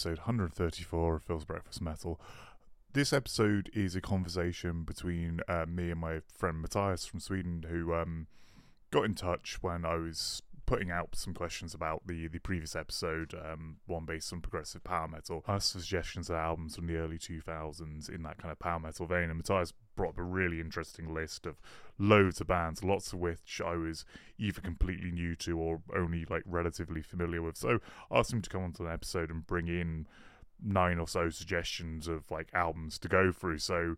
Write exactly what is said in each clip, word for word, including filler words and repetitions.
episode one thirty-four of Phil's Breakfast Metal. This episode is a conversation between uh, me and my friend Matthias from Sweden, who um, got in touch when I was putting out some questions about the, the previous episode, um, one based on progressive power metal. I asked for suggestions of albums from the early two thousands in that kind of power metal vein, and Matthias brought up a really interesting list of loads of bands, lots of which I was either completely new to or only like relatively familiar with. So I asked him to come onto an episode and bring in nine or so suggestions of like albums to go through. So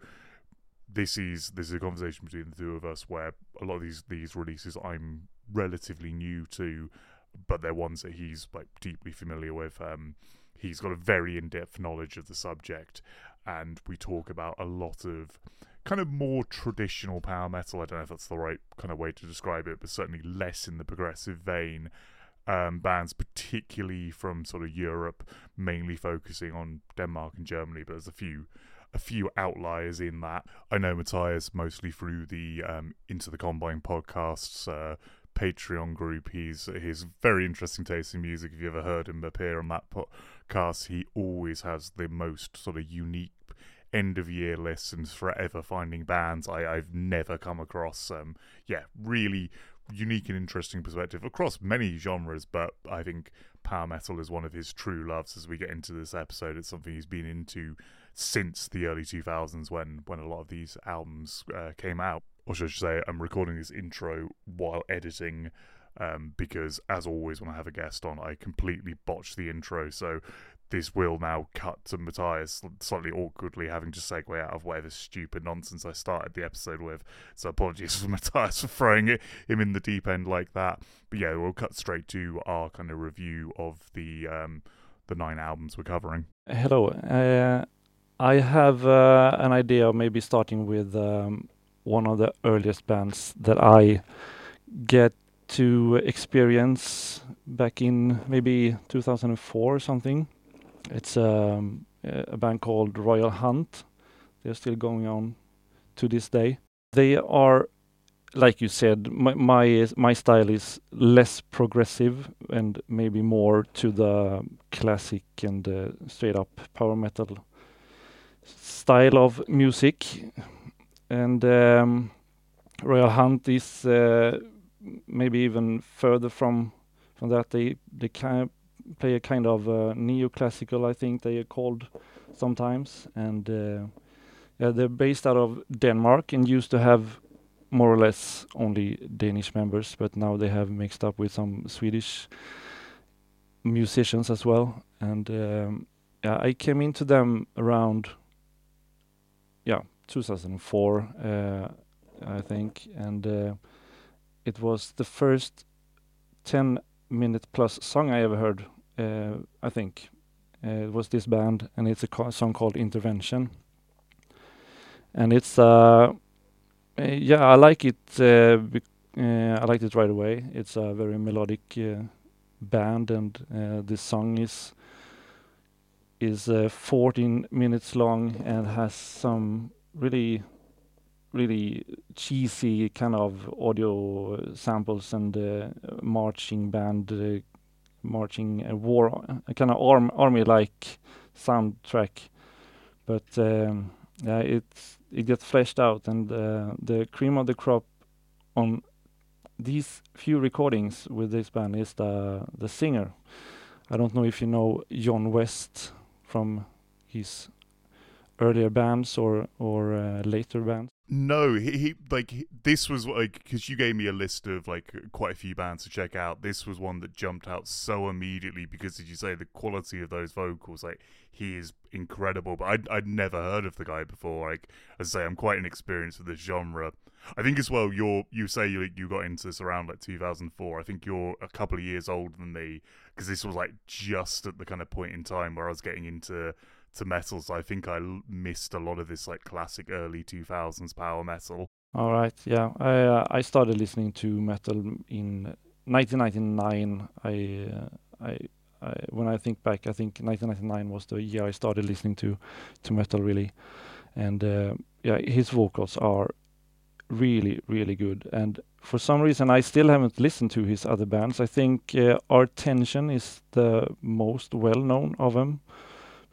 this is this is a conversation between the two of us where a lot of these these releases I'm relatively new to, but they're ones that he's like deeply familiar with. Um, he's got a very in-depth knowledge of the subject, and we talk about a lot of kind of more traditional power metal. I don't know if that's the right kind of way to describe it, but certainly less in the progressive vein. Um, bands particularly from sort of Europe, mainly focusing on Denmark and Germany, but there's a few a few outliers in that. I know Matthias mostly through the um, Into the Combine podcasts uh, Patreon group. He's his very interesting taste in music. If you ever heard him appear on that podcast, he always has the most sort of unique end of year lists and forever finding bands I, I've never come across. Um, yeah, really unique and interesting perspective across many genres, but I think power metal is one of his true loves. As we get into this episode, it's something he's been into since the early two thousands when when a lot of these albums uh, came out. Or should I say, I'm recording this intro while editing um, because, as always, when I have a guest on, I completely botch the intro. So this will now cut to Matthias slightly awkwardly having to segue out of whatever stupid nonsense I started the episode with. So apologies for Matthias for throwing it, him in the deep end like that. But yeah, we'll cut straight to our kind of review of the um, the nine albums we're covering. Hello. Uh, I have uh, an idea of maybe starting with um, one of the earliest bands that I get to experience back in maybe two thousand four or something. It's um, a band called Royal Hunt. They're still going on to this day. They are, like you said, my my, my style is less progressive and maybe more to the classic and uh, straight up power metal style of music. And um, Royal Hunt is uh, maybe even further from from that. They they kind of play a kind of uh, neoclassical, I think they are called sometimes, and uh, yeah, they're based out of Denmark and used to have more or less only Danish members, but now they have mixed up with some Swedish musicians as well. And um, yeah, I came into them around yeah two thousand four, uh, I think, and uh, it was the first ten minute plus song I ever heard. Uh, I think uh, it was this band, and it's a co- song called Intervention, and it's uh, uh, yeah, I like it. Uh, bec- uh, I liked it right away. It's a very melodic uh, band, and uh, this song is is uh, fourteen minutes long and has some really really cheesy kind of audio samples and uh, marching band. Uh, marching a war, a kind of arm, army-like soundtrack, but um, yeah, it's it gets fleshed out, and uh, the cream of the crop on these few recordings with this band is the the singer. I don't know if you know John West from his earlier bands or or uh, later bands. No, he, he like he, this was like because you gave me a list of like quite a few bands to check out. This was one that jumped out so immediately because, as you say, the quality of those vocals, like he is incredible. But I'd I'd never heard of the guy before. Like as I say, I'm quite inexperienced with this genre. I think as well, you're you say you you got into this around like two thousand four. I think you're a couple of years older than me because this was like just at the kind of point in time where I was getting into. to metal, so I think I l- missed a lot of this like classic early two thousands power metal. All right, yeah, I uh, I started listening to metal in nineteen ninety-nine. I, uh, I I when I think back, I think nineteen ninety-nine was the year I started listening to to metal really, and uh, yeah, his vocals are really really good. And for some reason, I still haven't listened to his other bands. I think uh, Our Tension is the most well known of them.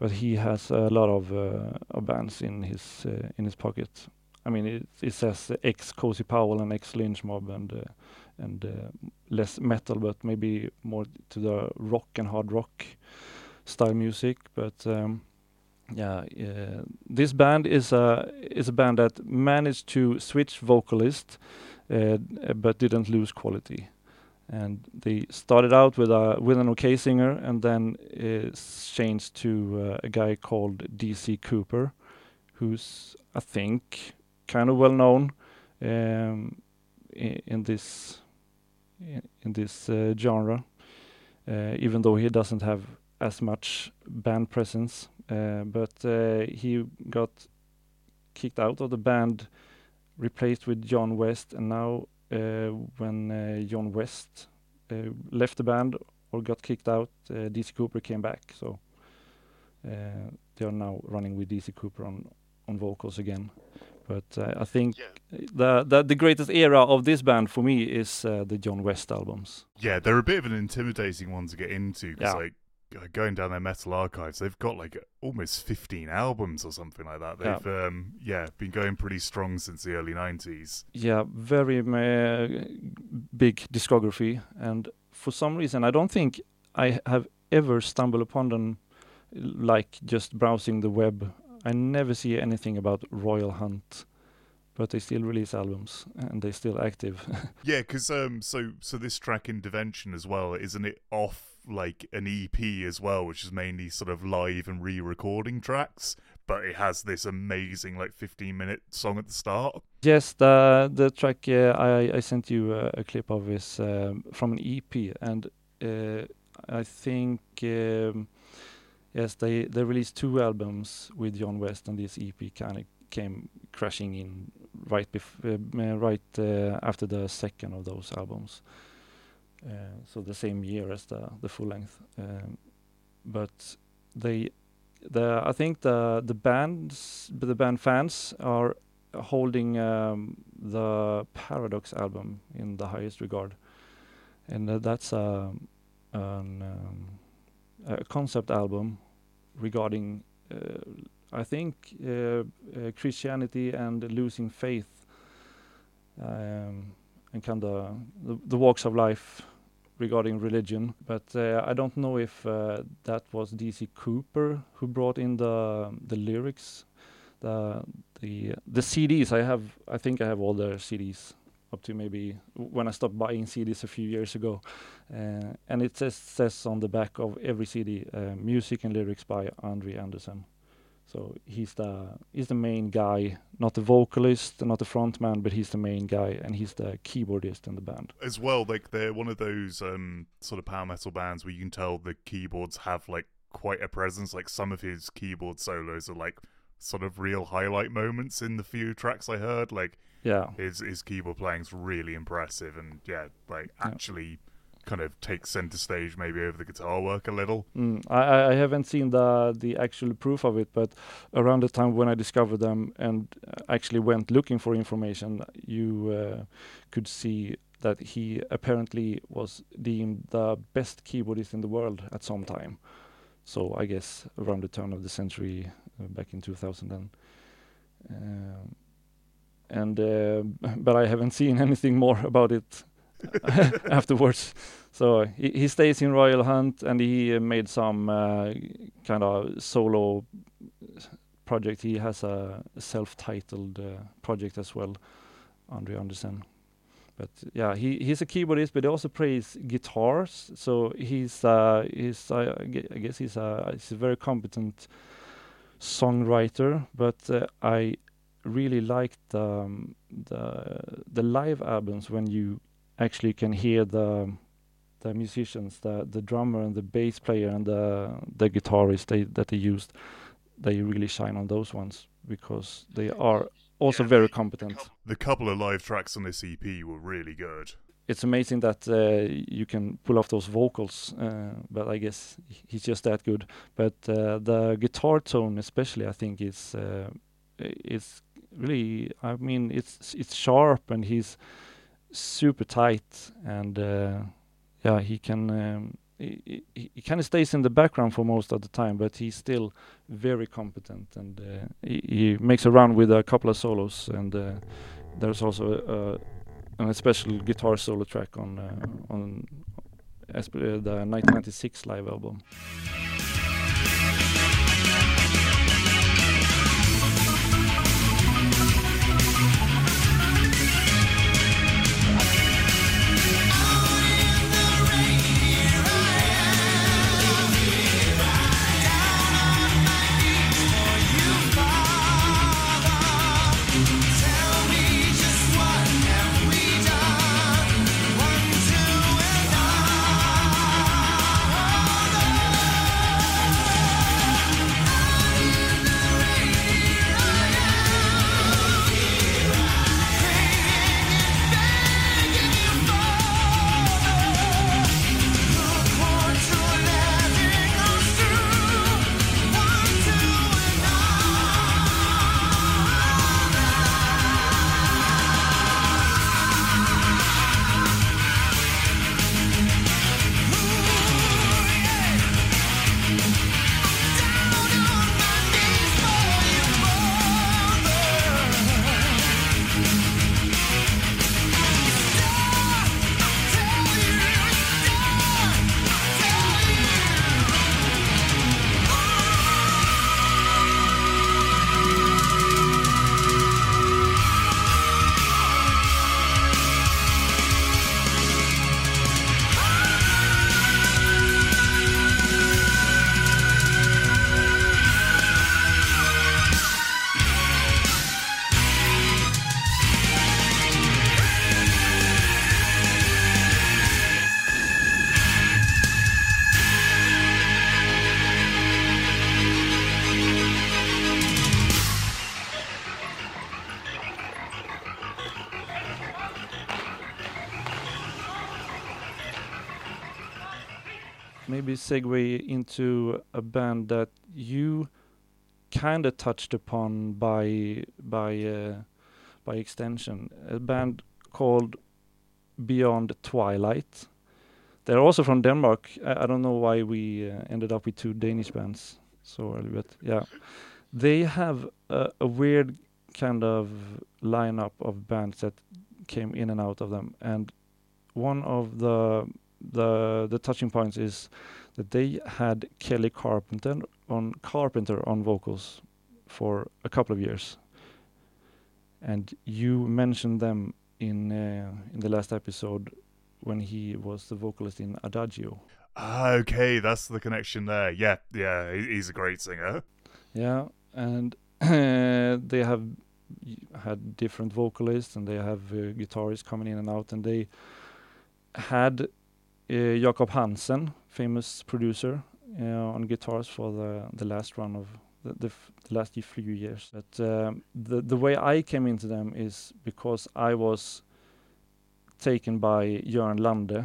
but he has a lot of, uh, of bands in his uh, in his pocket. I mean, it, it says ex Cozy Powell and ex Lynch Mob and uh, and uh, less metal, but maybe more to the rock and hard rock style music. But um, yeah, uh, this band is a is a band that managed to switch vocalist, uh, but didn't lose quality. And they started out with a with an okay singer, and then uh, changed to uh, a guy called D C Cooper, who's I think kind of well known um, in, in this in, in this uh, genre, uh, even though he doesn't have as much band presence. Uh, but uh, he got kicked out of the band, replaced with John West, and now uh, when uh, John West uh, left the band or got kicked out, uh, D C Cooper came back. So uh, they are now running with D C Cooper on on vocals again. But uh, I think Yeah. the, the the greatest era of this band for me is uh, the John West albums. Yeah, they're a bit of an intimidating one to get into because, Yeah. like, uh, going down their metal archives, they've got like almost fifteen albums or something like that. They've, yeah, um, yeah been going pretty strong since the early nineties. Yeah, very uh, big discography, and for some reason, I don't think I have ever stumbled upon them, like just browsing the web. I never see anything about Royal Hunt, but they still release albums and they're still active. Yeah, because um, so so this track Intervention as well, isn't it off like an E P as well, which is mainly sort of live and re-recording tracks, but it has this amazing like fifteen minute song at the start. Yes, the the track uh, I I sent you uh, a clip of is um, from an E P, and uh, I think um, yes they they released two albums with John West, and this E P kind of came crashing in right bef- uh, right uh, after the second of those albums. Uh, so the same year as the the full length, um, but they the I think the the bands the band fans are holding um, the Paradox album in the highest regard, and uh, that's a an, um, a concept album regarding uh, I think uh, uh, Christianity and losing faith, um, and kind of the, the walks of life regarding religion. But uh, I don't know if uh, that was D C Cooper who brought in the the lyrics. The the the C Ds I have, I think I have all their C Ds up to maybe when I stopped buying C Ds a few years ago, uh, and it says says on the back of every C D, uh, music and lyrics by Andre Anderson. So he's the he's the main guy, not the vocalist, not the frontman, but he's the main guy, and he's the keyboardist in the band. As well, like they're one of those um, sort of power metal bands where you can tell the keyboards have like quite a presence. Like some of his keyboard solos are like sort of real highlight moments in the few tracks I heard. Like Yeah, his his keyboard playing's really impressive, and yeah, like Yeah. actually kind of takes center stage maybe over the guitar work a little. mm, I I I haven't seen the the actual proof of it, but around the time when I discovered them and uh, actually went looking for information, you uh, could see that he apparently was deemed the best keyboardist in the world at some time. So I guess around the turn of the century, uh, back in two thousand. And, um, and uh, but I haven't seen anything more about it afterwards. So he, he stays in Royal Hunt, and he uh, made some uh, kind of solo project. He has a self-titled uh, project as well, Andre Anderson. But yeah, he he's a keyboardist, but he also plays guitars. So he's uh, he's uh, I gue- I guess he's a he's a very competent songwriter. But uh, I really liked um, the the live albums when you actually can hear the the musicians, the the drummer and the bass player and the the guitarist they, that they used. They really shine on those ones because they are also Yeah, very the- competent. The couple of live tracks on this E P were really good. It's amazing that uh, you can pull off those vocals, uh, but I guess he's just that good. But uh, the guitar tone, especially, I think is uh, is really. I mean, it's it's sharp and he's super tight, and uh, yeah, he can. Um, he, he, he kind of stays in the background for most of the time, but he's still very competent, and uh, he, he makes a run with a couple of solos, and uh, there's also uh, an special guitar solo track on uh, on uh, the nineteen ninety-six live album. Maybe segue into a band that you kind of touched upon by by uh, by extension, a band called Beyond Twilight. They're also from Denmark. I, I don't know why we uh, ended up with two Danish bands so early, but yeah, they have a, a weird kind of lineup of bands that came in and out of them, and one of the the the touching points is that they had Kelly Carpenter on Carpenter on vocals for a couple of years, and you mentioned them in uh, in the last episode when he was the vocalist in Adagio. Ah, okay, that's the connection there. Yeah, yeah, he's a great singer. Yeah, and they have had different vocalists, and they have uh, guitarists coming in and out, and they had Uh, Jakob Hansen, famous producer, uh, on guitars for the the last run of the the, f- the last few years. But um, the the way I came into them is because I was taken by Jörn Lande,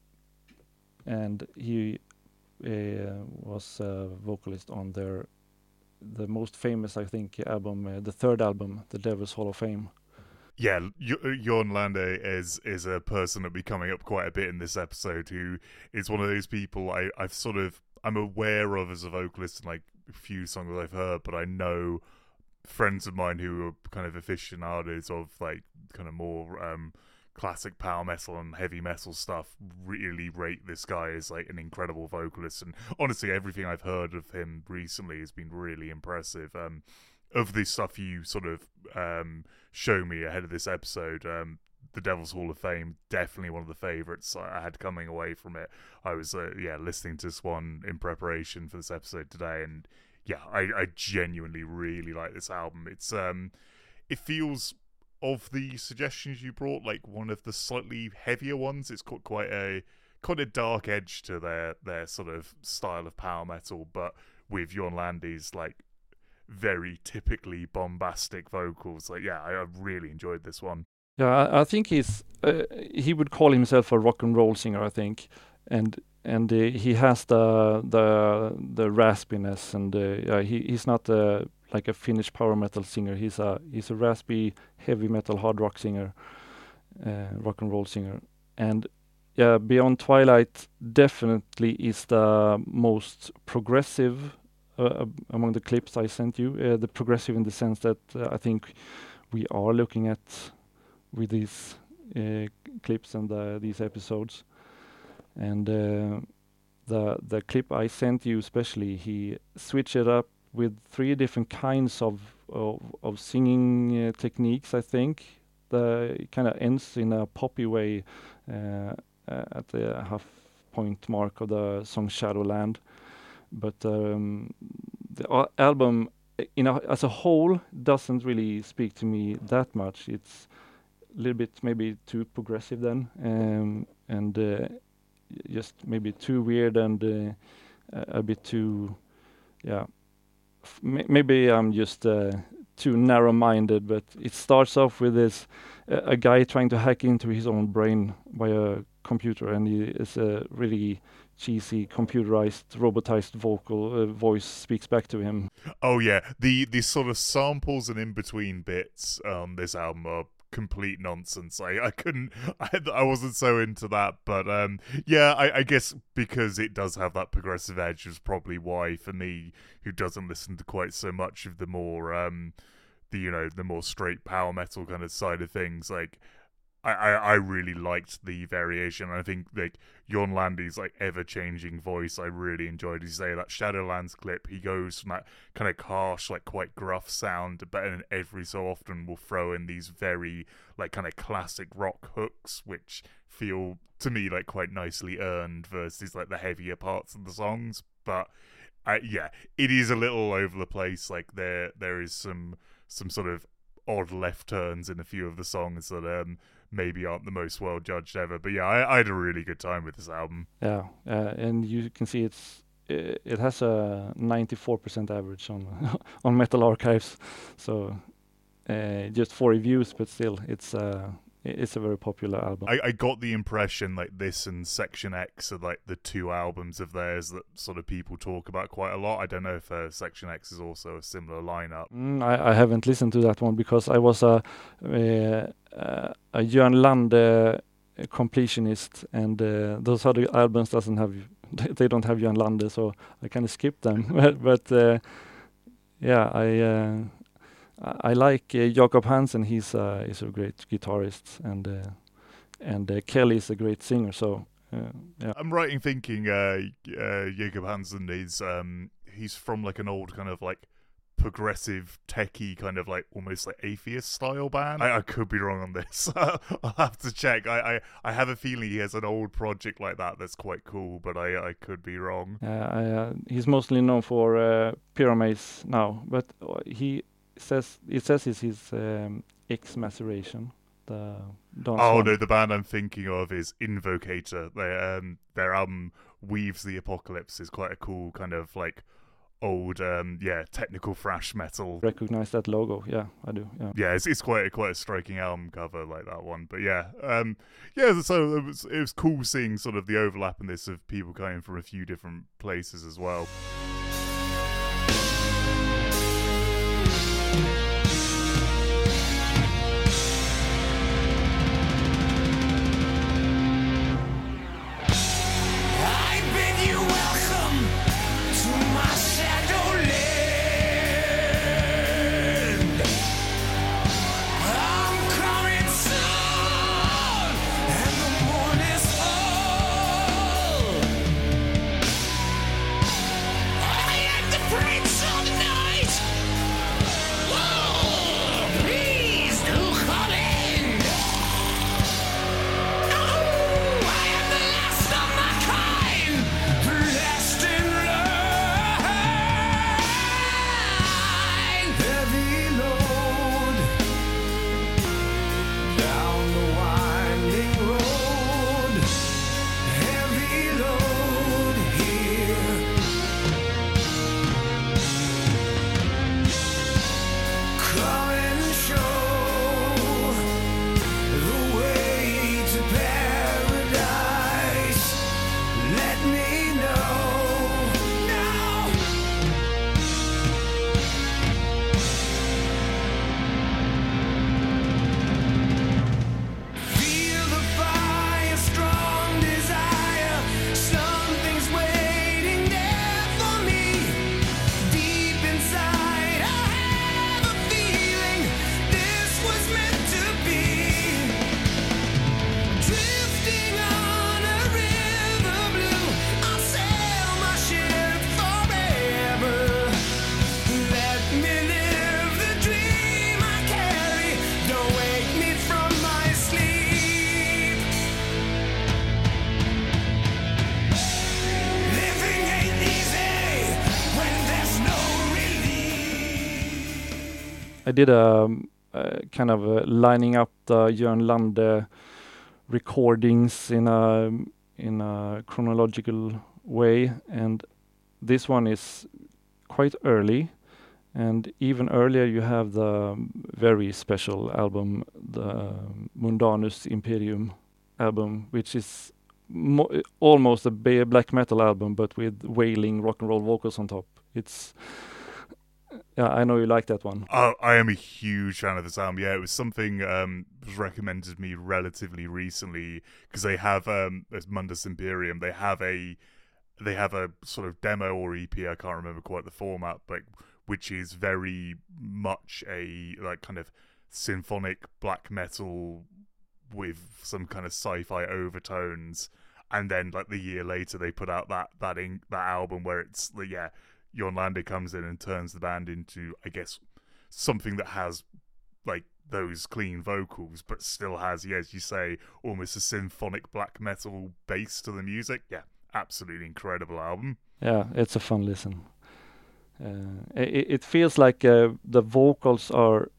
and he uh, was a vocalist on their the most famous, I think, album, uh, the third album, The Devil's Hall of Fame. Yeah, Jörn Lande is is a person that'll be coming up quite a bit in this episode, who is one of those people I, I've sort of, I'm aware of as a vocalist in like a few songs I've heard, but I know friends of mine who are kind of aficionados of like kind of more um, classic power metal and heavy metal stuff really rate this guy as like an incredible vocalist, and honestly everything I've heard of him recently has been really impressive. Um, of the stuff you sort of um, show me ahead of this episode, um, The Devil's Hall of Fame, definitely one of the favourites I had coming away from it. I was, uh, yeah, listening to this one in preparation for this episode today, and yeah, I, I genuinely really like this album. It's um, it feels, of the suggestions you brought, like one of the slightly heavier ones. It's got quite a quite a dark edge to their their sort of style of power metal, but with Jörn Lande's like very typically bombastic vocals. Like, yeah, I, I really enjoyed this one. Yeah, I, I think he's uh, he would call himself a rock and roll singer, I think, and and uh, he has the the the raspiness, and uh, yeah, he he's not a, like a Finnish power metal singer. He's a he's a raspy heavy metal hard rock singer, uh, rock and roll singer, and yeah, Beyond Twilight definitely is the most progressive uh, among the clips I sent you. Uh, the progressive in the sense that uh, I think we are looking at with these uh, clips and the, these episodes. And uh, the the clip I sent you, especially, he switched it up with three different kinds of of, of singing uh, techniques. I think the it kind of ends in a poppy way uh, uh, at the half point mark of the song Shadowland, but um, the uh, album, you know, as a whole, doesn't really speak to me that much. It's a little bit maybe too progressive then, um, and uh, just maybe too weird and uh, a bit too, yeah. F- m- maybe I'm just uh, too narrow-minded, but it starts off with this uh, a guy trying to hack into his own brain by a computer, and he is a really cheesy, computerized, robotized vocal uh, voice speaks back to him. Oh yeah, the the sort of samples and in between bits on this album are complete nonsense. I, I couldn't, I, I wasn't so into that, but um, yeah, I, I guess because it does have that progressive edge is probably why, for me, who doesn't listen to quite so much of the more, um, the you know, the more straight power metal kind of side of things, like, I, I, I really liked the variation. I think like Jon Landi's like ever-changing voice I really enjoyed. As you say, that Shadowlands clip, he goes from that kind of harsh, like quite gruff sound, but then every so often will throw in these very like kind of classic rock hooks, which feel to me like quite nicely earned versus like the heavier parts of the songs. But uh, yeah, it is a little all over the place. Like there there is some some sort of odd left turns in a few of the songs that um maybe aren't the most well judged ever, but yeah, I, I had a really good time with this album. Yeah, uh, and you can see it's uh, it has a ninety-four percent average on on Metal Archives, so uh, just four reviews, but still, it's uh, it's a very popular album. I, I got the impression like this and Section X are like the two albums of theirs that sort of people talk about quite a lot. I don't know if uh, Section X is also a similar lineup. Mm, I, I haven't listened to that one because I was a uh, uh, a Jörn Lande completionist, and uh, those other albums doesn't have they don't have Jörn Lande, so I kind of skipped them. but but uh, yeah, I. Uh, I like uh, Jakob Hansen. He's uh, he's a great guitarist, and uh, and uh, Kelly is a great singer. So uh, yeah, I'm right in thinking uh, uh, Jakob Hansen is um, he's from like an old kind of like progressive techie kind of like almost like atheist style band. I, I could be wrong on this. I'll have to check. I, I I have a feeling he has an old project like that that's quite cool, but I I could be wrong. uh, I, uh, he's mostly known for uh, Pyramaze now, but he. Says it says it's his um, X Maceration. The dance oh one. no, the band I'm thinking of is Invocator. They um their album Weaves the Apocalypse is quite a cool kind of like old um yeah technical thrash metal. Recognize that logo? Yeah, I do. Yeah, yeah, it's it's quite a, quite a striking album cover like that one. But yeah, um yeah, so it was it was cool seeing sort of the overlap in this of people coming from a few different places as well. I did a, um, uh, kind of uh, lining up the Jörn Lande recordings in a in a chronological way, and this one is quite early, and even earlier you have the um, very special album, the um, Mundanus Imperium album, which is mo- almost a ba- black metal album, but with wailing rock and roll vocals on top. It's yeah, I know you like that one. Uh, I am a huge fan of this album. Yeah, it was something um, was recommended to me relatively recently because they have um, as Mundus Imperium. They have a they have a sort of demo or E P. I can't remember quite the format, but which is very much a like kind of symphonic black metal with some kind of sci-fi overtones. And then like the year later, they put out that that in, that album where it's like, yeah. Jörn Lande comes in and turns the band into, I guess, something that has like those clean vocals, but still has, yeah, as you say, almost a symphonic black metal bass to the music. Yeah, absolutely incredible album. Yeah, it's a fun listen. Uh, it, it feels like uh, the vocals are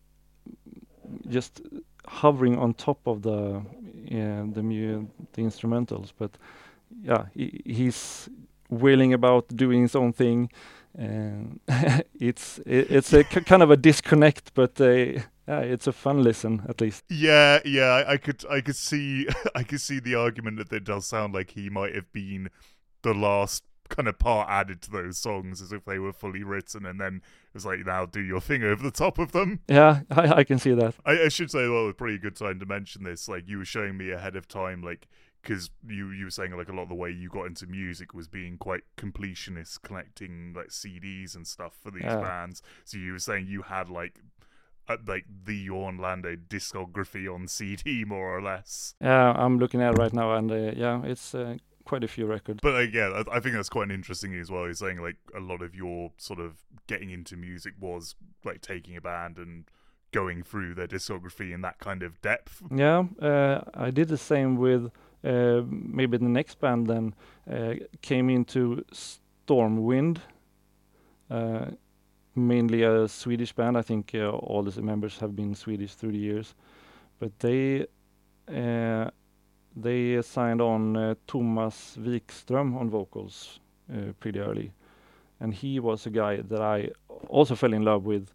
just hovering on top of the yeah, the mu- the instrumentals, but yeah, he, he's wheeling about doing his own thing. And it's it, it's a k- kind of a disconnect, but uh, yeah, it's a fun listen at least. Yeah, yeah, I, I could, I could see, I could see the argument that it does sound like he might have been the last kind of part added to those songs, as if they were fully written, and then it was like, now do your thing over the top of them. Yeah, I, I can see that. I, I should say, well, it's probably a good time to mention this. Like you were showing me ahead of time, like. Because you, you were saying like a lot of the way you got into music was being quite completionist, collecting like C Ds and stuff for these Yeah. bands. So you were saying you had like uh, like the Jörn Lande discography on C D more or less. Yeah, I'm looking at it right now, and uh, yeah, it's uh, quite a few records. But like, yeah, I, I think that's quite interesting as well. You're saying like a lot of your sort of getting into music was like taking a band and going through their discography in that kind of depth. Yeah, uh, I did the same with uh, maybe the next band. Then uh, came into Stormwind, uh, mainly a Swedish band. I think uh, all the members have been Swedish through the years, but they uh, they signed on uh, Thomas Wikström on vocals uh, pretty early, and he was a guy that I also fell in love with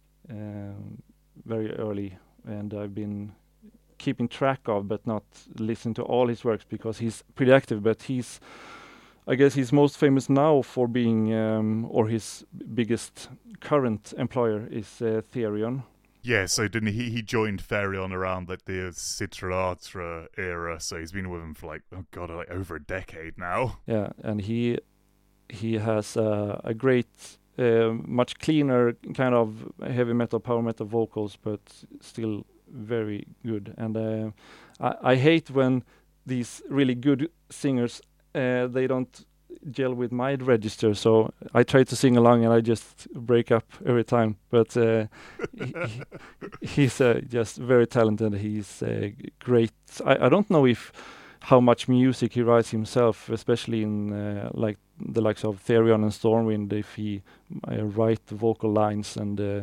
um, very early, and I've been keeping track of, but not listening to all his works because he's pretty active. But he's, I guess, he's most famous now for being, um, or his biggest current employer is uh, Therion. Yeah, so didn't he? He joined Therion around like the Citralatra era, so he's been with them for like oh god, like over a decade now. Yeah, and he he has uh, a great, uh, much cleaner kind of heavy metal, power metal vocals, but still very good. And uh, I, I hate when these really good singers uh, they don't gel with my register, so I try to sing along and I just break up every time. But uh, he, he's uh, just very talented. He's uh, great. I, I don't know if how much music he writes himself, especially in uh, like the likes of Therion and Stormwind, if he uh, write the vocal lines and uh,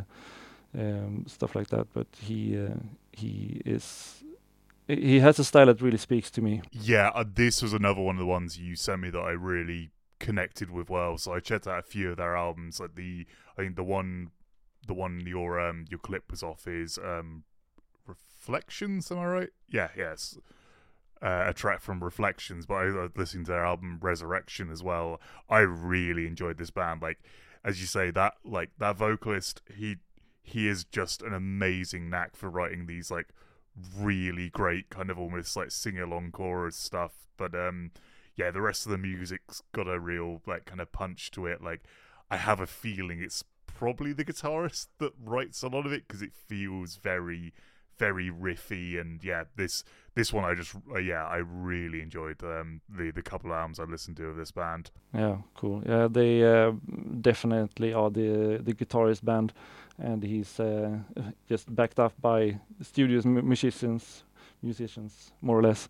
um, stuff like that. But he uh, he is he has a style that really speaks to me. Yeah, uh, this was another one of the ones you sent me that I really connected with well. So I checked out a few of their albums. Like the, I think the one, the one your um your clip was off is um, Reflections. Am I right? Yeah, yes. Uh, a track from Reflections, but I was listening to their album Resurrection as well. I really enjoyed this band. Like, as you say, that like that vocalist, he he is just an amazing knack for writing these like really great kind of almost like sing-along chorus stuff. But um yeah, the rest of the music's got a real like kind of punch to it. Like, I have a feeling it's probably the guitarist that writes a lot of it because it feels very very riffy. And yeah, this this one I just uh, yeah I really enjoyed um the the couple of albums I listened to of this band. Yeah, cool. Yeah, they uh, definitely are the the guitarist band, and he's uh, just backed up by studios m- musicians, musicians more or less.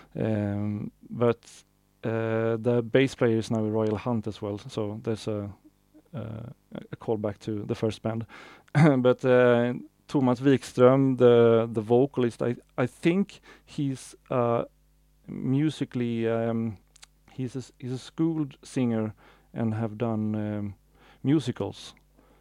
Um, but uh, the bass player is now Royal Hunt as well, so there's a uh, a callback to the first band. but uh, Thomas Wikström, the the vocalist, I I think he's uh, musically um, he's a, he's a schooled singer and have done um, musicals.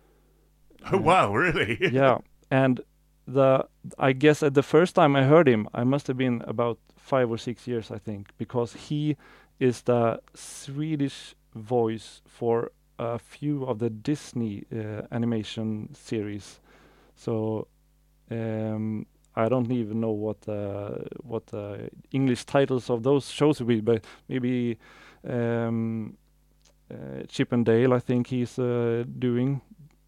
Oh wow, really? Yeah, and the I guess at the first time I heard him, I must have been about five or six years, I think, because he is the Swedish voice for a few of the Disney uh, animation series. So um, I don't even know what uh, what the English titles of those shows will be, but maybe um, uh, Chip and Dale, I think he's uh, doing.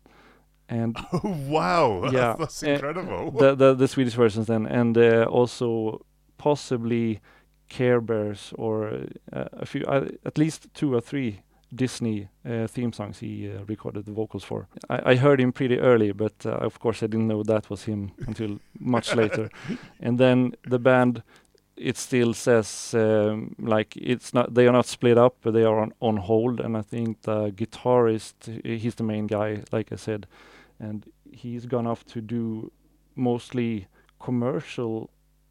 And oh wow, yeah, that's uh, incredible. the, the the Swedish versions then, and uh, also possibly Care Bears or uh, a few, uh, at least two or three Disney uh, theme songs he uh, recorded the vocals for. I, I heard him pretty early, but uh, of course I didn't know that was him until much later. And then the band, it still says um, like it's not, they are not split up, but they are on, on hold. And I think the guitarist, he's the main guy, like I said, and he's gone off to do mostly commercial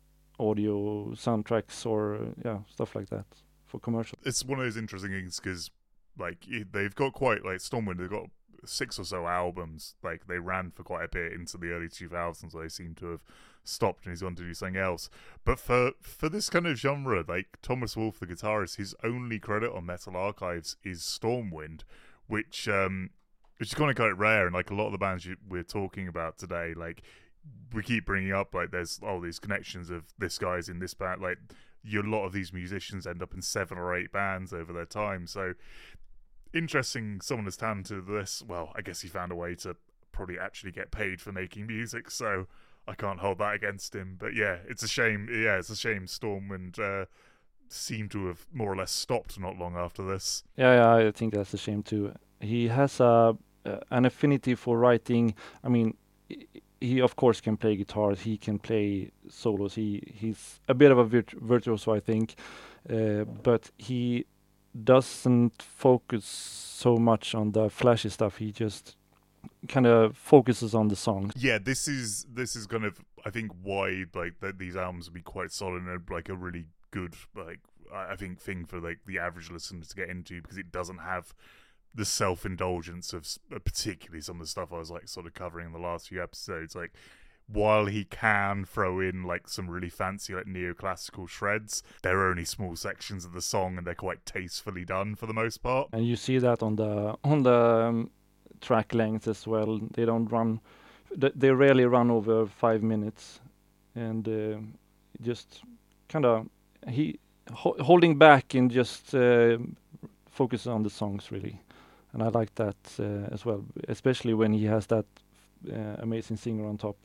audio soundtracks or uh, yeah, stuff like that for commercial. It's one of those interesting things because like they've got quite like Stormwind, they've got six or so albums. Like they ran for quite a bit into the early two thousands. They seem to have stopped and he's gone to do something else. But for for this kind of genre, like Thomas Wolfe, the guitarist, his only credit on Metal Archives is Stormwind, which um which is kind of quite rare. And like a lot of the bands you, we're talking about today, like we keep bringing up like there's all these connections of this guy's in this band. Like you, a lot of these musicians end up in seven or eight bands over their time. So interesting, someone as talented as this. Well, I guess he found a way to probably actually get paid for making music, so I can't hold that against him. But yeah, it's a shame. Yeah, it's a shame Stormwind uh, seemed to have more or less stopped not long after this. Yeah, yeah, I think that's a shame too. He has a uh, an affinity for writing. I mean, he of course can play guitar. He can play solos. He he's a bit of a virt- virtuoso, I think, uh, but he doesn't focus so much on the flashy stuff. He just kind of focuses on the song. Yeah, this is this is kind of I think why like th- these albums would be quite solid and like a really good like I think thing for like the average listener to get into, because it doesn't have the self-indulgence of particularly some of the stuff I was like sort of covering in the last few episodes. Like while he can throw in like some really fancy like neoclassical shreds, they're only small sections of the song and they're quite tastefully done for the most part. And you see that on the on the um, track length as well. They don't run, they rarely run over five minutes, and uh, just kind of he ho- holding back and just uh, focus on the songs really. And I like that uh, as well, especially when he has that uh, amazing singer on top.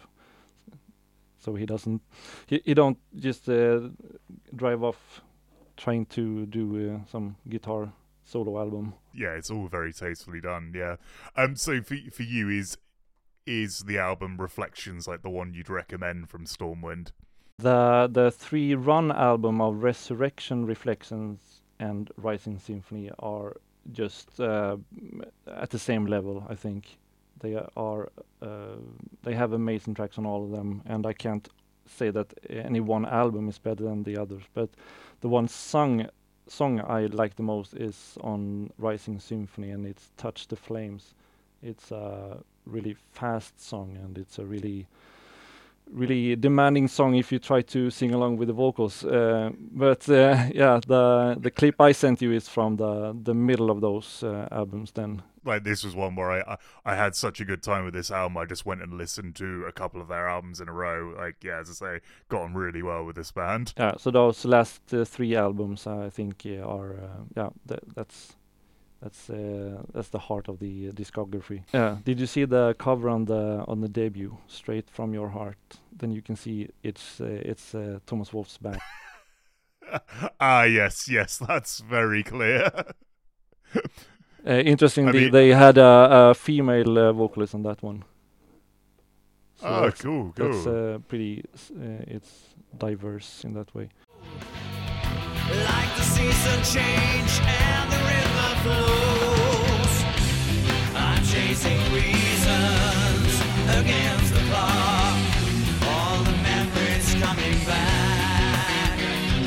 So he doesn't, he, he don't just uh, drive off trying to do uh, some guitar solo album. Yeah, it's all very tastefully done. Yeah. Um. So for for you, is is the album Reflections like the one you'd recommend from Stormwind? The the three run album of Resurrection, Reflections, and Rising Symphony are just uh, at the same level, I think. They are uh, they have amazing tracks on all of them, and I can't say that any one album is better than the others. But the one song song I like the most is on Rising Symphony, and it's "Touch the Flames." It's a really fast song, and it's a really really demanding song if you try to sing along with the vocals. Uh, but uh, yeah, the the clip I sent you is from the the middle of those uh, albums. Then, like this was one where I, I I had such a good time with this album. I just went and listened to a couple of their albums in a row. Like yeah, as I say, got on really well with this band. Yeah, so those last uh, three albums, I think, yeah, are uh, yeah, th- that's. That's uh, that's the heart of the uh, discography. Yeah. Did you see the cover on the on the debut, Straight From Your Heart? Then you can see it's uh, it's uh, Thomas Wolfe's band. Ah yes, yes, that's very clear. uh, interestingly, I mean, they had a, a female uh, vocalist on that one. So oh, that's, cool, cool. That's uh, pretty. Uh, it's diverse in that way. Like the season change and the river flows, I'm chasing reasons against the clock. All the memories coming back.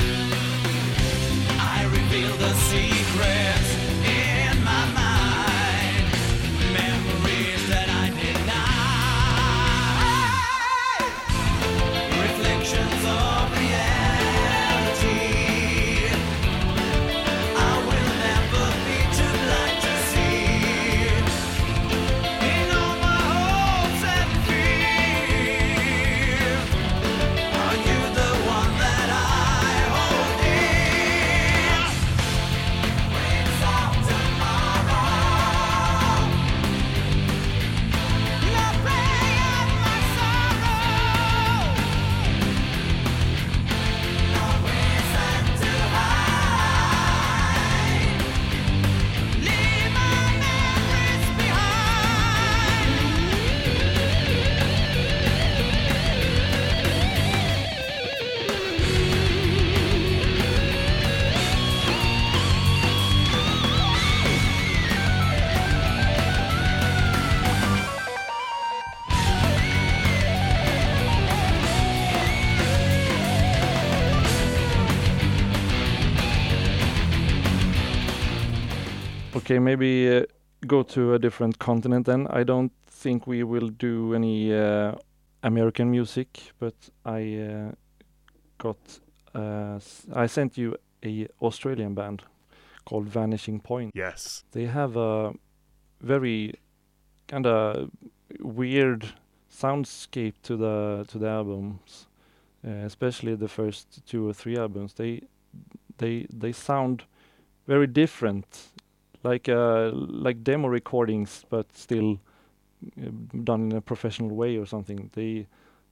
I reveal the secrets in my mind. Memories that I deny. Reflections of reality. I will never be too blind to see. In all my hopes and fears, are you the one that I hold dear? Wings of tomorrow, the ray of my sorrow, no reason to hide. Leave my memories behind. Okay, maybe uh, go to a different continent then. I don't think we will do any uh, American music, but I uh, got uh, s- I sent you a Australian band called Vanishing Point. Yes. They have a very kind of weird soundscape to the to the albums, uh, especially the first two or three albums. They they they sound very different, like uh, like demo recordings, but still uh, done in a professional way or something. They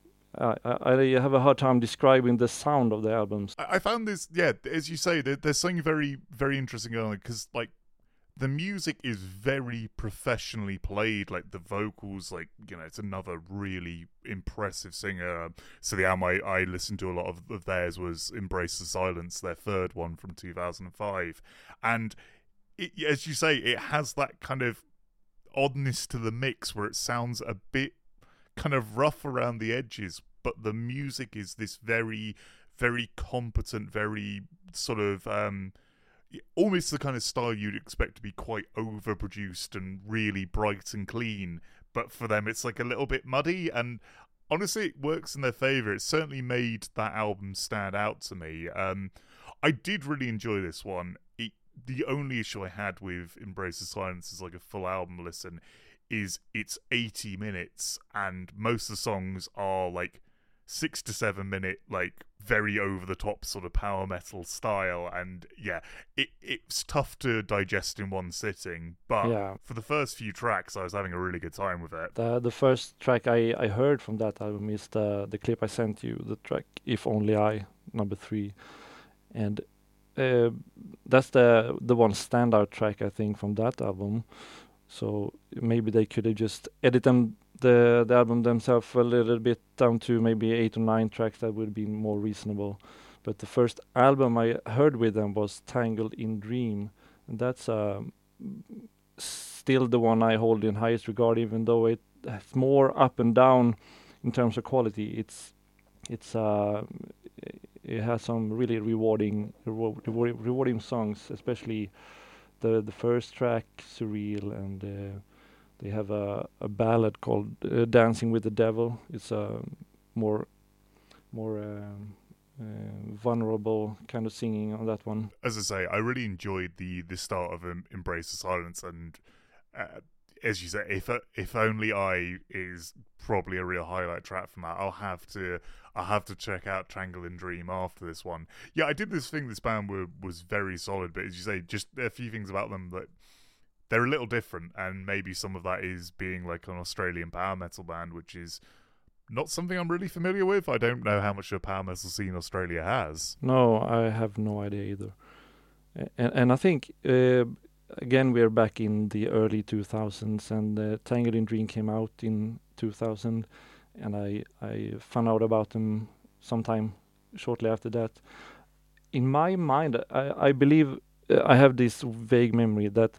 I I I have a hard time describing the sound of the albums. I, I found this, yeah, as you say, there, there's something very, very interesting going on because, like, the music is very professionally played. Like, the vocals, like, you know, it's another really impressive singer. So the album I, I listened to a lot of, of theirs was Embrace the Silence, their third one from two thousand five. And it, as you say, it has that kind of oddness to the mix where it sounds a bit kind of rough around the edges, but the music is this very, very competent, very sort of um, almost the kind of style you'd expect to be quite overproduced and really bright and clean. But for them, it's like a little bit muddy, and honestly, it works in their favour. It certainly made that album stand out to me. Um, I did really enjoy this one. It, the only issue I had with Embrace the Silence as like a full album listen is it's eighty minutes, and most of the songs are like six to seven minute, like very over the top sort of power metal style, and yeah, it it's tough to digest in one sitting. But Yeah. for the first few tracks, I was having a really good time with it. The the first track I, I heard from that album is the the clip I sent you, the track If Only I, number three, and uh, that's the the one standout track I think from that album. So maybe they could have just edited them, the the album themselves a little bit down to maybe eight or nine tracks. That would be more reasonable. But the first album I heard with them was Tangled in Dream, and that's um, still the one I hold in highest regard, even though it has more up and down in terms of quality. It's it's uh, it has some really rewarding reward, reward, rewarding songs, especially the the first track, Surreal, and uh, they have a a ballad called uh, Dancing with the Devil. It's a more more um, uh, vulnerable kind of singing on that one. As I say, I really enjoyed the the start of um, Embrace the Silence, and uh, as you say, if uh, if Only I is probably a real highlight track from that. I'll have to I'll have to check out Tangled in Dream after this one. Yeah, I did this thing. This band were was very solid, but as you say, just a few things about them that they're a little different, and maybe some of that is being like an Australian power metal band, which is not something I'm really familiar with. I don't know how much of a power metal scene Australia has. No, I have no idea either. A- And and I think uh, again we're back in the early two thousands, and uh, Tangled in Dream came out in two thousand, and I I found out about them sometime shortly after that. In my mind, I I believe uh, I have this vague memory that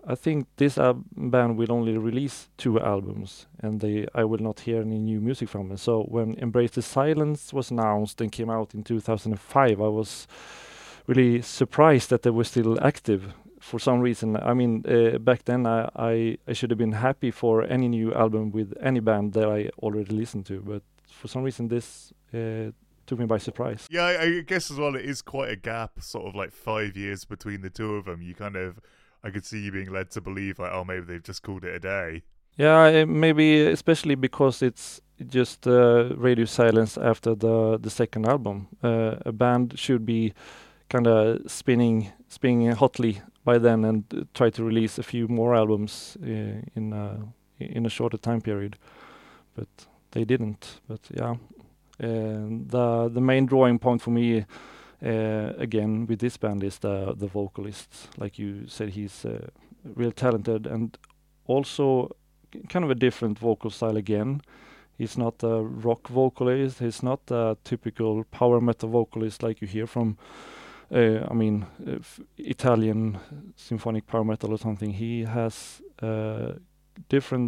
I think this al- band will only release two albums, and they I will not hear any new music from them. So when Embrace the Silence was announced and came out in two thousand five, I was really surprised that they were still active for some reason. I mean, uh, back then I, I I should have been happy for any new album with any band that I already listened to, but for some reason this uh, took me by surprise. Yeah, I, I guess as well, it is quite a gap, sort of like five years between the two of them. You kind of, I could see you being led to believe, like, oh, maybe they've just called it a day. Yeah, uh, maybe especially because it's just uh, radio silence after the the second album. Uh, a band should be kind of spinning spinning hotly by then and uh, try to release a few more albums uh, in uh, in a shorter time period, but they didn't. But yeah, and the the main drawing point for me. Uh, again, with this band is the the vocalist. Like you said, he's uh, real talented and also kind of a different vocal style again. He's not a rock vocalist. He's not a typical power metal vocalist like you hear from, uh, I mean, uh, f- Italian symphonic power metal or something. He has uh, different,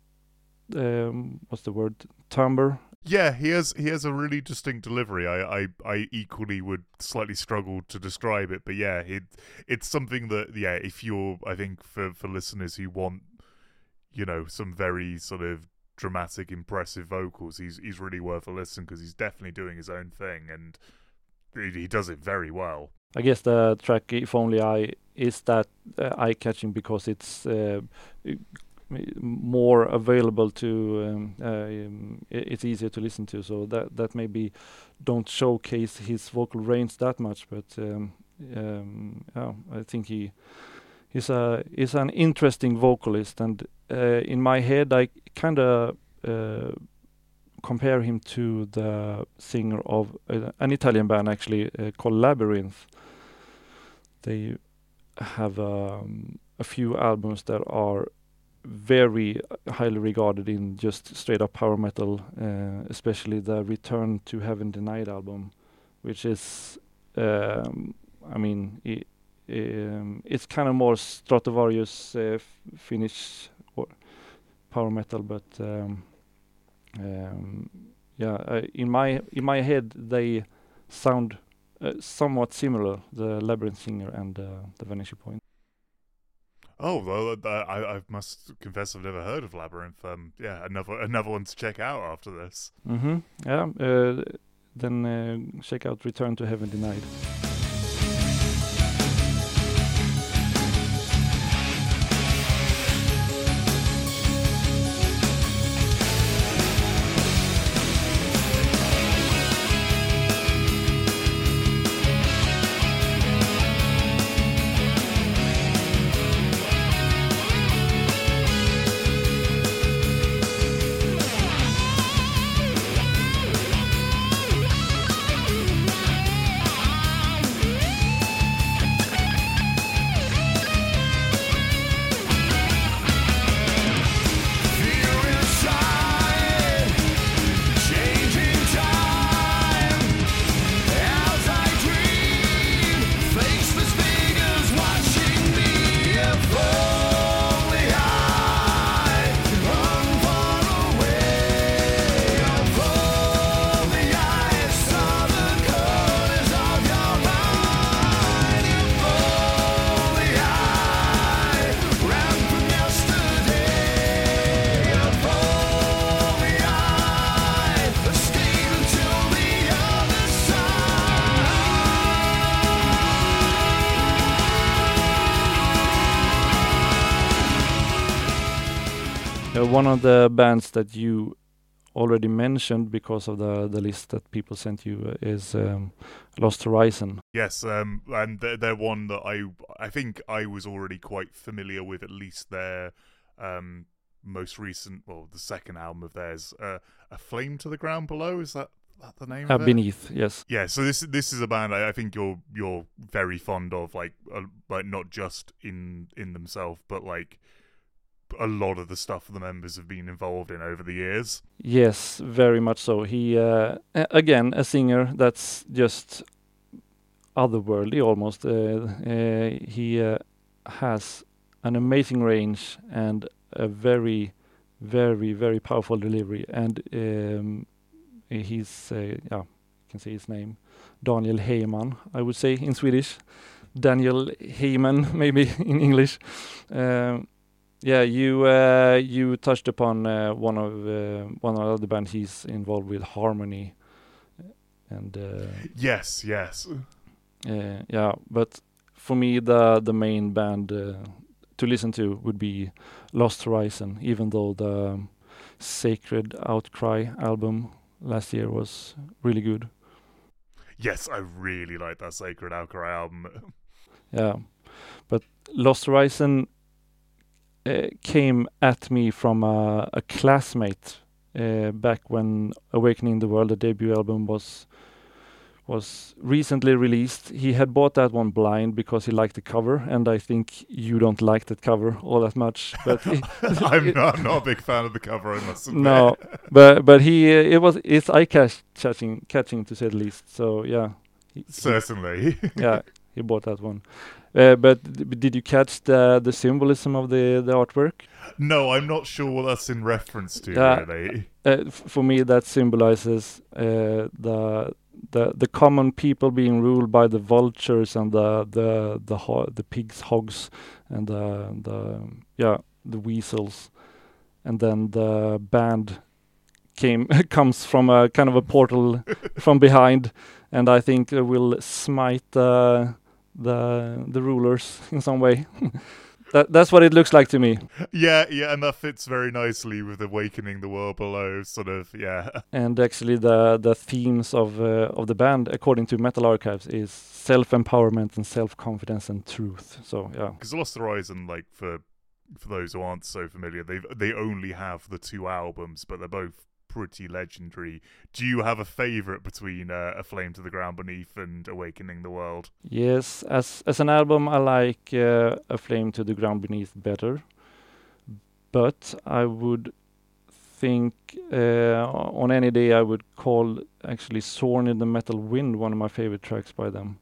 um, what's the word, timbre. Yeah, he has he has a really distinct delivery. I, I, I equally would slightly struggle to describe it, but yeah, it it's something that yeah, if you're I think for, for listeners who want, you know, some very sort of dramatic, impressive vocals, he's he's really worth a listen because he's definitely doing his own thing and he, he does it very well. I guess the track "If Only I" is that uh, eye-catching because it's uh, more available to. Um, uh, um, i- it's easier to listen to, so that that maybe don't showcase his vocal range that much, but um, um, yeah, I think he he's a he's an interesting vocalist, and uh, in my head I kind of. Uh, compare him to the singer of uh, an Italian band actually uh, called Labyrinth. They have um, a few albums that are very highly regarded in just straight up power metal, uh, especially the Return to Heaven Denied album, which is, um, I mean, I um, it's kind of more Stratovarius uh, f- Finnish or power metal, but um, um, yeah, uh, in my in my head they sound uh, somewhat similar, the Labyrinth singer and uh, the Vanishing Point. Oh well, uh, I I must confess I've never heard of Labyrinth. Um, yeah, another another one to check out after this. Mm-hmm. Yeah, uh, then uh, check out Return to Heaven Denied. Fear inside, changing time. As I dream, faceless figures watching me. If only I run far away. If only I saw the colors of your mind. If only I ran from yesterday. If only I stayed until the other side. Uh, one of the bands that you already mentioned because of the the list that people sent you uh, is um, Lost Horizon. Yes, um, and they're, they're one that I I think I was already quite familiar with, at least their um, most recent, well, the second album of theirs, uh, A Flame to the Ground Below. Is that, that the name Uh, of it? Beneath, yes. Yeah, so this this is a band I, I think you're you're very fond of, like uh, like not just in in themselves, but like a lot of the stuff the members have been involved in over the years. Yes, very much so. He uh, a- again a singer that's just otherworldly almost. Uh, uh, he uh, has an amazing range and a very, very, very powerful delivery. And um, he's, uh, yeah, you can say his name, Daniel Heyman, I would say in Swedish. Daniel Heyman, maybe in English. Um, yeah, you uh, you touched upon uh, one of uh, one of the bands he's involved with, Harmony, and uh, Yes, yes. uh, yeah. But for me, the the main band uh, to listen to would be Lost Horizon, even though the um, Sacred Outcry album last year was really good. Yes, I really like that Sacred Outcry album. Yeah, but Lost Horizon uh, came at me from a, a classmate uh, back when Awakening the World, the debut album, was was recently released. He had bought that one blind because he liked the cover, and I think you don't like that cover all that much. But he, I'm not, I'm not a big fan of the cover, I must admit. no, but but he uh, it was it's eye catch- catching catching to say the least. So yeah, he, he- Certainly. yeah, he bought that one. Uh, but d- did you catch the the symbolism of the the artwork? No, I'm not sure what that's in reference to, Yeah. really. Uh, f- for me, that symbolizes uh, the the the common people being ruled by the vultures and the the the ho- the pigs, hogs, and the the yeah the weasels, and then the band came comes from a kind of a portal from behind, and I think uh, will smite the the the rulers in some way. That that's what it looks like to me. Yeah, yeah, and that fits very nicely with Awakening the World Below, sort of, yeah. And actually, the the themes of uh, of the band, according to Metal Archives, is self empowerment and self confidence and truth. So yeah, Because Lost Horizon, like, for for those who aren't so familiar, they they only have the two albums, but they're both pretty legendary. Do you have a favourite between uh, A Flame to the Ground Beneath and Awakening the World? yes, as as an album, I like uh, A Flame to the Ground Beneath better, but I would think uh, on any day I would call actually Sorn in the Metal Wind one of my favorite tracks by them.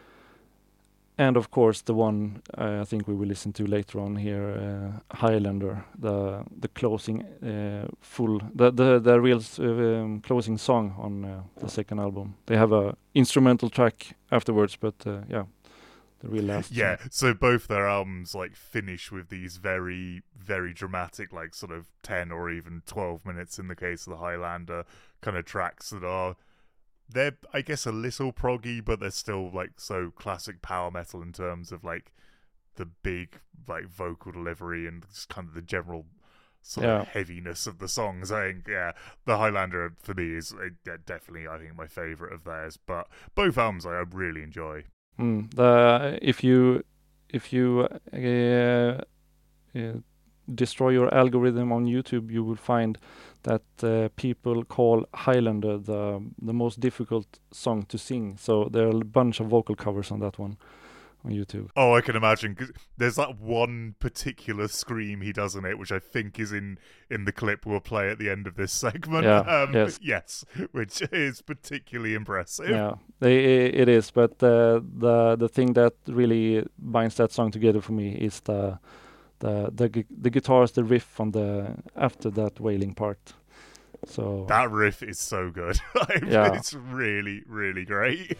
And of course, the one uh, I think we will listen to later on here, uh, Highlander, the the closing uh, full, the the the real s- uh, um, closing song on uh, the second album. They have a instrumental track afterwards, but uh, yeah, the real last. Yeah, song. so both their albums like finish with these very, very dramatic, like sort of ten or even twelve minutes in the case of the Highlander kind of tracks that are, they're, I guess, a little proggy, but they're still like so classic power metal in terms of like the big like vocal delivery and just kind of the general sort Yeah. of heaviness of the songs. I think, yeah, the Highlander for me is uh, yeah, definitely, I think, my favorite of theirs. But both albums I really enjoy. Mm, the if you if you uh, uh, destroy your algorithm on YouTube, you will find that uh, people call Highlander the the most difficult song to sing. So there are a bunch of vocal covers on that one on YouTube. Oh, I can imagine. 'Cause there's that one particular scream he does in it, which I think is in, in the clip we'll play at the end of this segment. Yeah, um, yes. yes, which is particularly impressive. Yeah, they, it is. But uh, the the thing that really binds that song together for me is the the the gu- the guitars, the riff on the after that wailing part. So That riff is so good. Yeah. It's really, really great.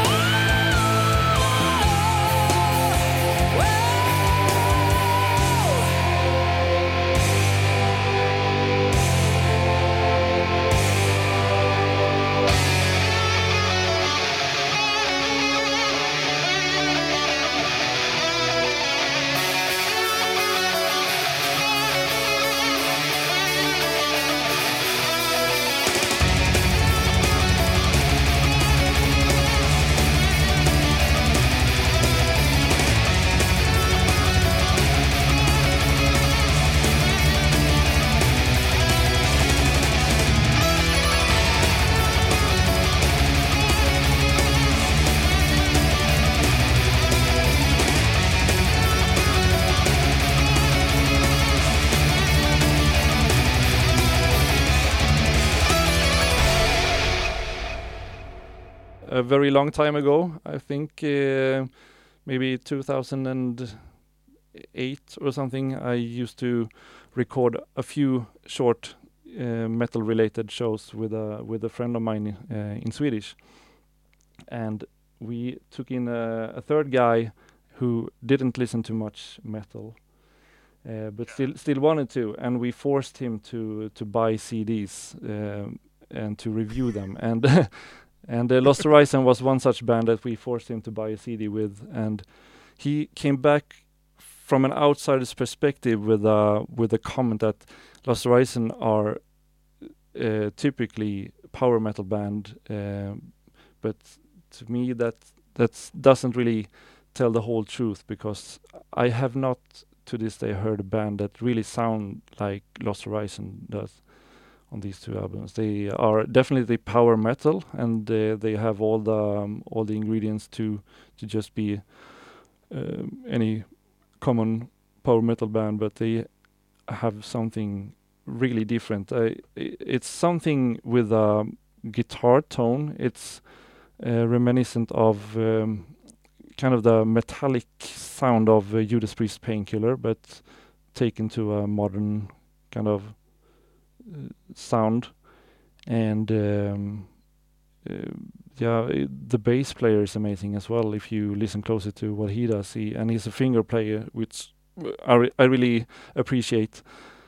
Whoa. a very long time ago. I think uh, maybe two thousand eight or something. I used to record a few short uh, metal-related shows with a with a friend of mine uh, in Swedish, and we took in a, a third guy who didn't listen to much metal, uh, but still still wanted to, and we forced him to to buy C Ds um, and to review them. And and uh, Lost Horizon was one such band that we forced him to buy a C D with, and he came back from an outsider's perspective with a with a comment that Lost Horizon are uh, typically power metal band, uh, but to me that that doesn't really tell the whole truth, because I have not to this day heard a band that really sound like Lost Horizon does on these two albums. They are definitely power metal, and uh, they have all the um, all the ingredients to to just be um, any common power metal band, but they have something really different. Uh, i- it's something with a guitar tone. It's uh, reminiscent of um, kind of the metallic sound of uh, Judas Priest Painkiller, but taken to a modern kind of uh, sound. And um, uh, yeah, i- the bass player is amazing as well. If you listen closer to what he does, he and he's a finger player, which I, re- I really appreciate.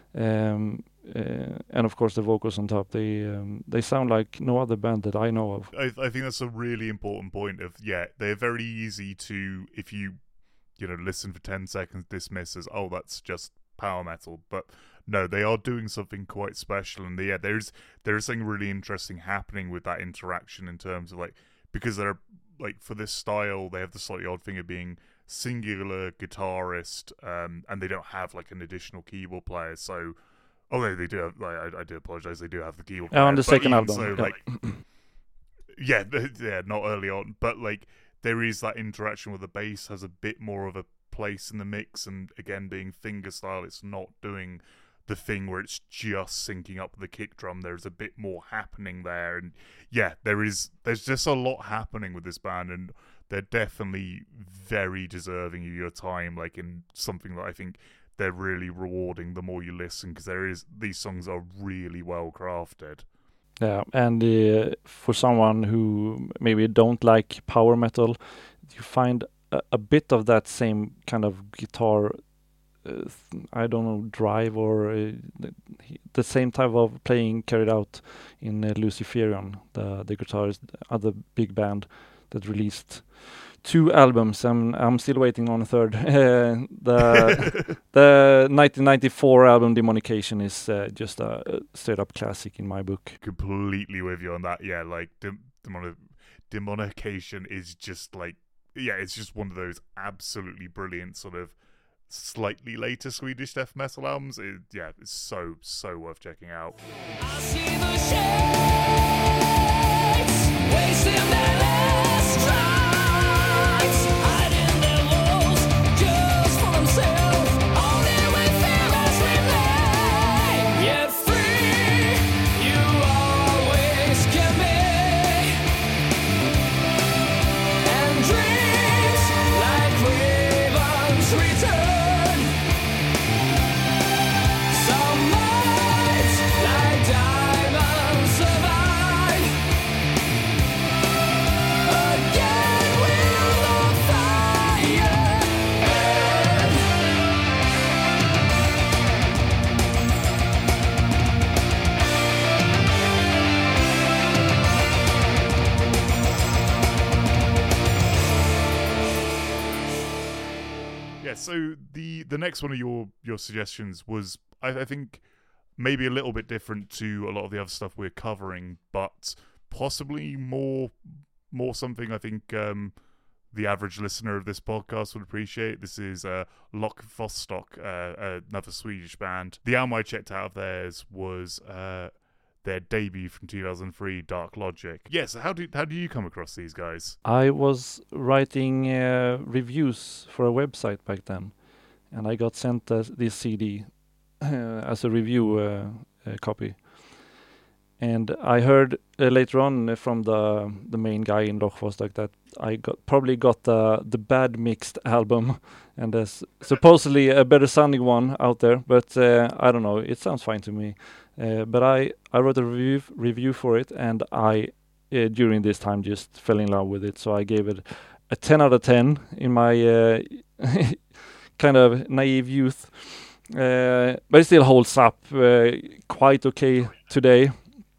Um, uh, and of course the vocals on top, they um, they sound like no other band that I know of. I, I think that's a really important point of, yeah, they're very easy to, if you, you know, listen for ten seconds, dismiss as, oh, that's just power metal. But no, they are doing something quite special. And yeah, there's, there's something really interesting happening with that interaction in terms of like, because they're like, for this style, they have the slightly odd thing of being singular guitarist, um, and they don't have like an additional keyboard player. So, oh, they, they do have, like, I, I do apologize, they do have the keyboard player. Uh, on the but second even album, so, yeah. like, yeah, th- yeah, not early on, but like there is that interaction where the bass has a bit more of a place in the mix, and again, being finger style, it's not doing the thing where it's just syncing up the kick drum. There's a bit more happening there, and yeah, there is. There's just a lot happening with this band, and they're definitely very deserving of your time. Like in something that I think they're really rewarding the more you listen, because there is these songs are really well crafted. Yeah, and uh, for someone who maybe don't like power metal, you find a, a bit of that same kind of guitar, uh, th- I don't know, drive or uh, the, he- the same type of playing carried out in uh, Luciferion, the the guitarist, other big band that released two albums. I'm I'm still waiting on a third. Uh, the the nineteen ninety-four album Demonication is uh, just a, a straight up classic in my book. Completely with you on that. Yeah, like dem- demoni- demonication is just like, yeah, it's just one of those absolutely brilliant sort of slightly later Swedish death metal albums. It, yeah, it's so so worth checking out. I see the shades, wasting their last strikes, hiding their woes just for themselves. Only with fear as remain, yet free, you always can be. And dreams like ravens return. Some nights like diamonds survive. Again will the fire burn. Yeah, so the the next one of your your suggestions was, I, I think, maybe a little bit different to a lot of the other stuff we're covering, but possibly more more something I think um, the average listener of this podcast would appreciate. This is uh, Lock Vostok, uh, another Swedish band. The album I checked out of theirs was uh, their debut from two thousand three, Dark Logic. Yes, yeah, so how did how do you come across these guys? I was writing uh, reviews for a website back then, and I got sent uh, this C D uh, as a review uh, uh, copy. And I heard uh, later on uh, from the the main guy in Lochvostok that I got probably got the the bad mixed album, and there's supposedly a better sounding one out there. But uh, I don't know. It sounds fine to me. Uh, but I I wrote a review review for it, and I uh, during this time just fell in love with it. So I gave it a ten out of ten in my uh, kind of naive youth. Uh, but it still holds up uh, quite okay today.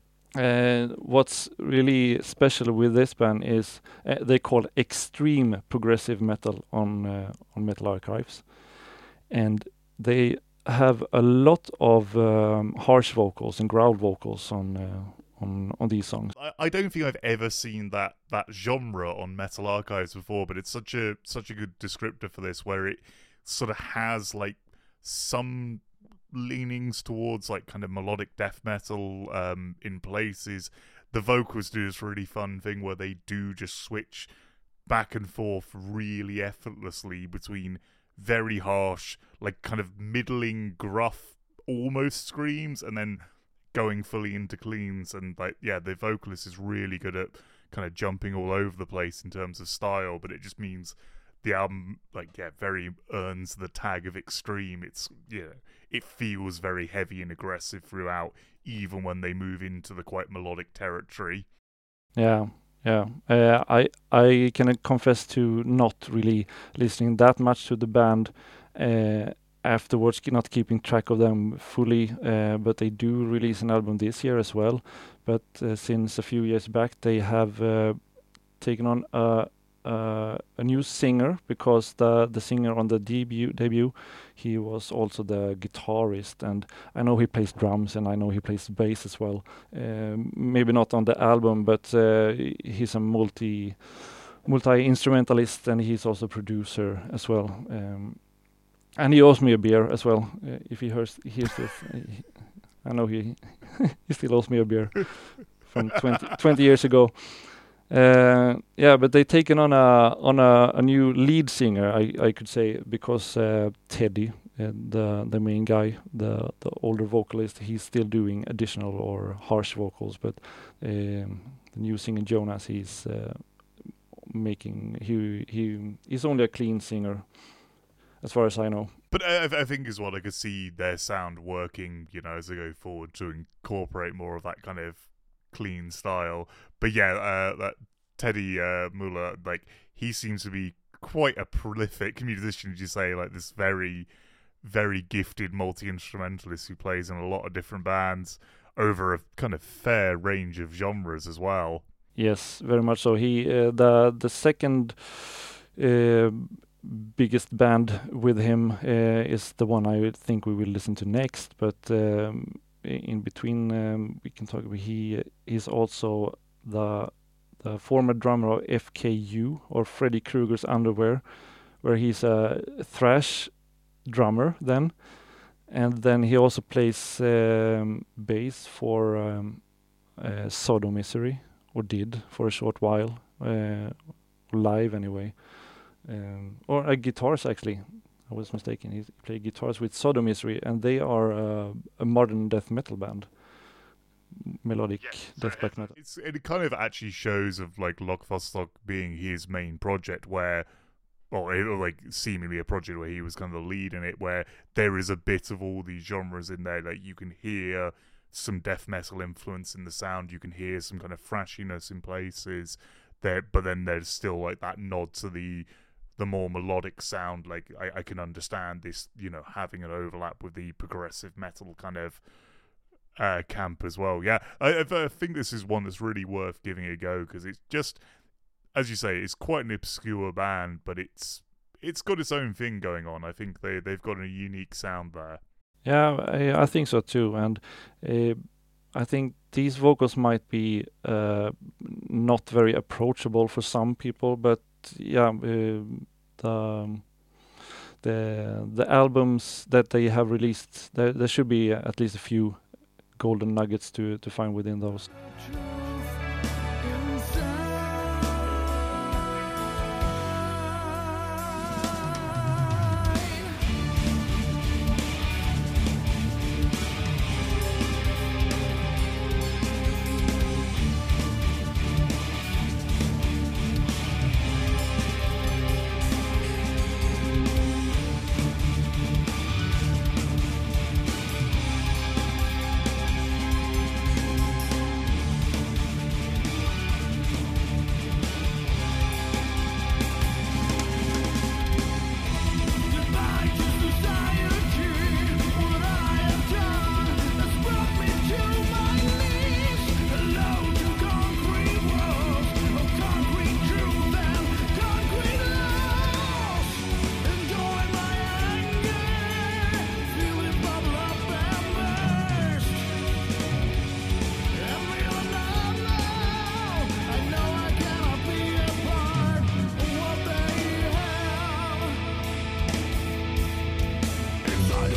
Uh, what's really special with this band is uh, they call extreme progressive metal on uh, on Metal Archives, and they have a lot of um, harsh vocals and growl vocals on uh, on on these songs. I, I don't think I've ever seen that that genre on Metal Archives before, but it's such a such a good descriptor for this, where it sort of has like some leanings towards like kind of melodic death metal um in places. The vocals do this really fun thing where they do just switch back and forth really effortlessly between very harsh, like kind of middling, gruff, almost screams, and then going fully into cleans. And like, yeah, the vocalist is really good at kind of jumping all over the place in terms of style, but it just means the album, like, yeah, very earns the tag of extreme. It's, yeah, it feels very heavy and aggressive throughout, even when they move into the quite melodic territory. Yeah, yeah. Uh, I I can confess to not really listening that much to the band uh, afterwards, not keeping track of them fully. Uh, but they do release an album this year as well. But uh, since a few years back, they have uh, taken on a Uh, a new singer, because the the singer on the debut debut he was also the guitarist, and I know he plays drums and I know he plays bass as well. Um, maybe not on the album, but uh, he's a multi multi instrumentalist, and he's also producer as well. Um, and he owes me a beer as well. Uh, if he hears hears this, I, I know he he still owes me a beer from twenty, twenty years ago. Uh, yeah, but they've taken on a on a, a new lead singer, I, I could say, because uh, Teddy, uh, the the main guy, the the older vocalist, he's still doing additional or harsh vocals, but um, the new singer Jonas, he's uh, making he he he's only a clean singer, as far as I know. But I, I think as well, I could see their sound working, you know, as they go forward to incorporate more of that kind of clean style. But yeah, uh, that Teddy uh, Muller, like, he seems to be quite a prolific musician, as you say, like this very, very gifted multi-instrumentalist who plays in a lot of different bands over a kind of fair range of genres as well. Yes, very much so. He uh, the the second uh, biggest band with him uh, is the one I think we will listen to next, but um, in between um, we can talk about he is also the the former drummer of F K U, or Freddy Krueger's Underwear, where he's a thrash drummer then, and then he also plays um, bass for um, uh, Sodomisery, or did for a short while, uh, live anyway, um, or uh, guitars actually. I was mistaken. He played guitars with Sodomisery, and they are uh, a modern death metal band, melodic Yes, death so black metal. It's, it kind of actually shows of like Lochvostok being his main project, where, or it, or like seemingly a project where he was kind of the lead in it, where there is a bit of all these genres in there. Like, you can hear some death metal influence in the sound, you can hear some kind of thrashiness in places there, but then there's still like that nod to the the more melodic sound. Like, I, I can understand this, you know, having an overlap with the progressive metal kind of uh, camp as well. Yeah, I, I think this is one that's really worth giving a go, because it's just, as you say, it's quite an obscure band, but it's it's got its own thing going on. I think they, they've got a unique sound there. Yeah, I, I think so too, and uh, I think these vocals might be uh, not very approachable for some people, but yeah, uh, the the the albums that they have released, there there should be at least a few golden nuggets to to find within those.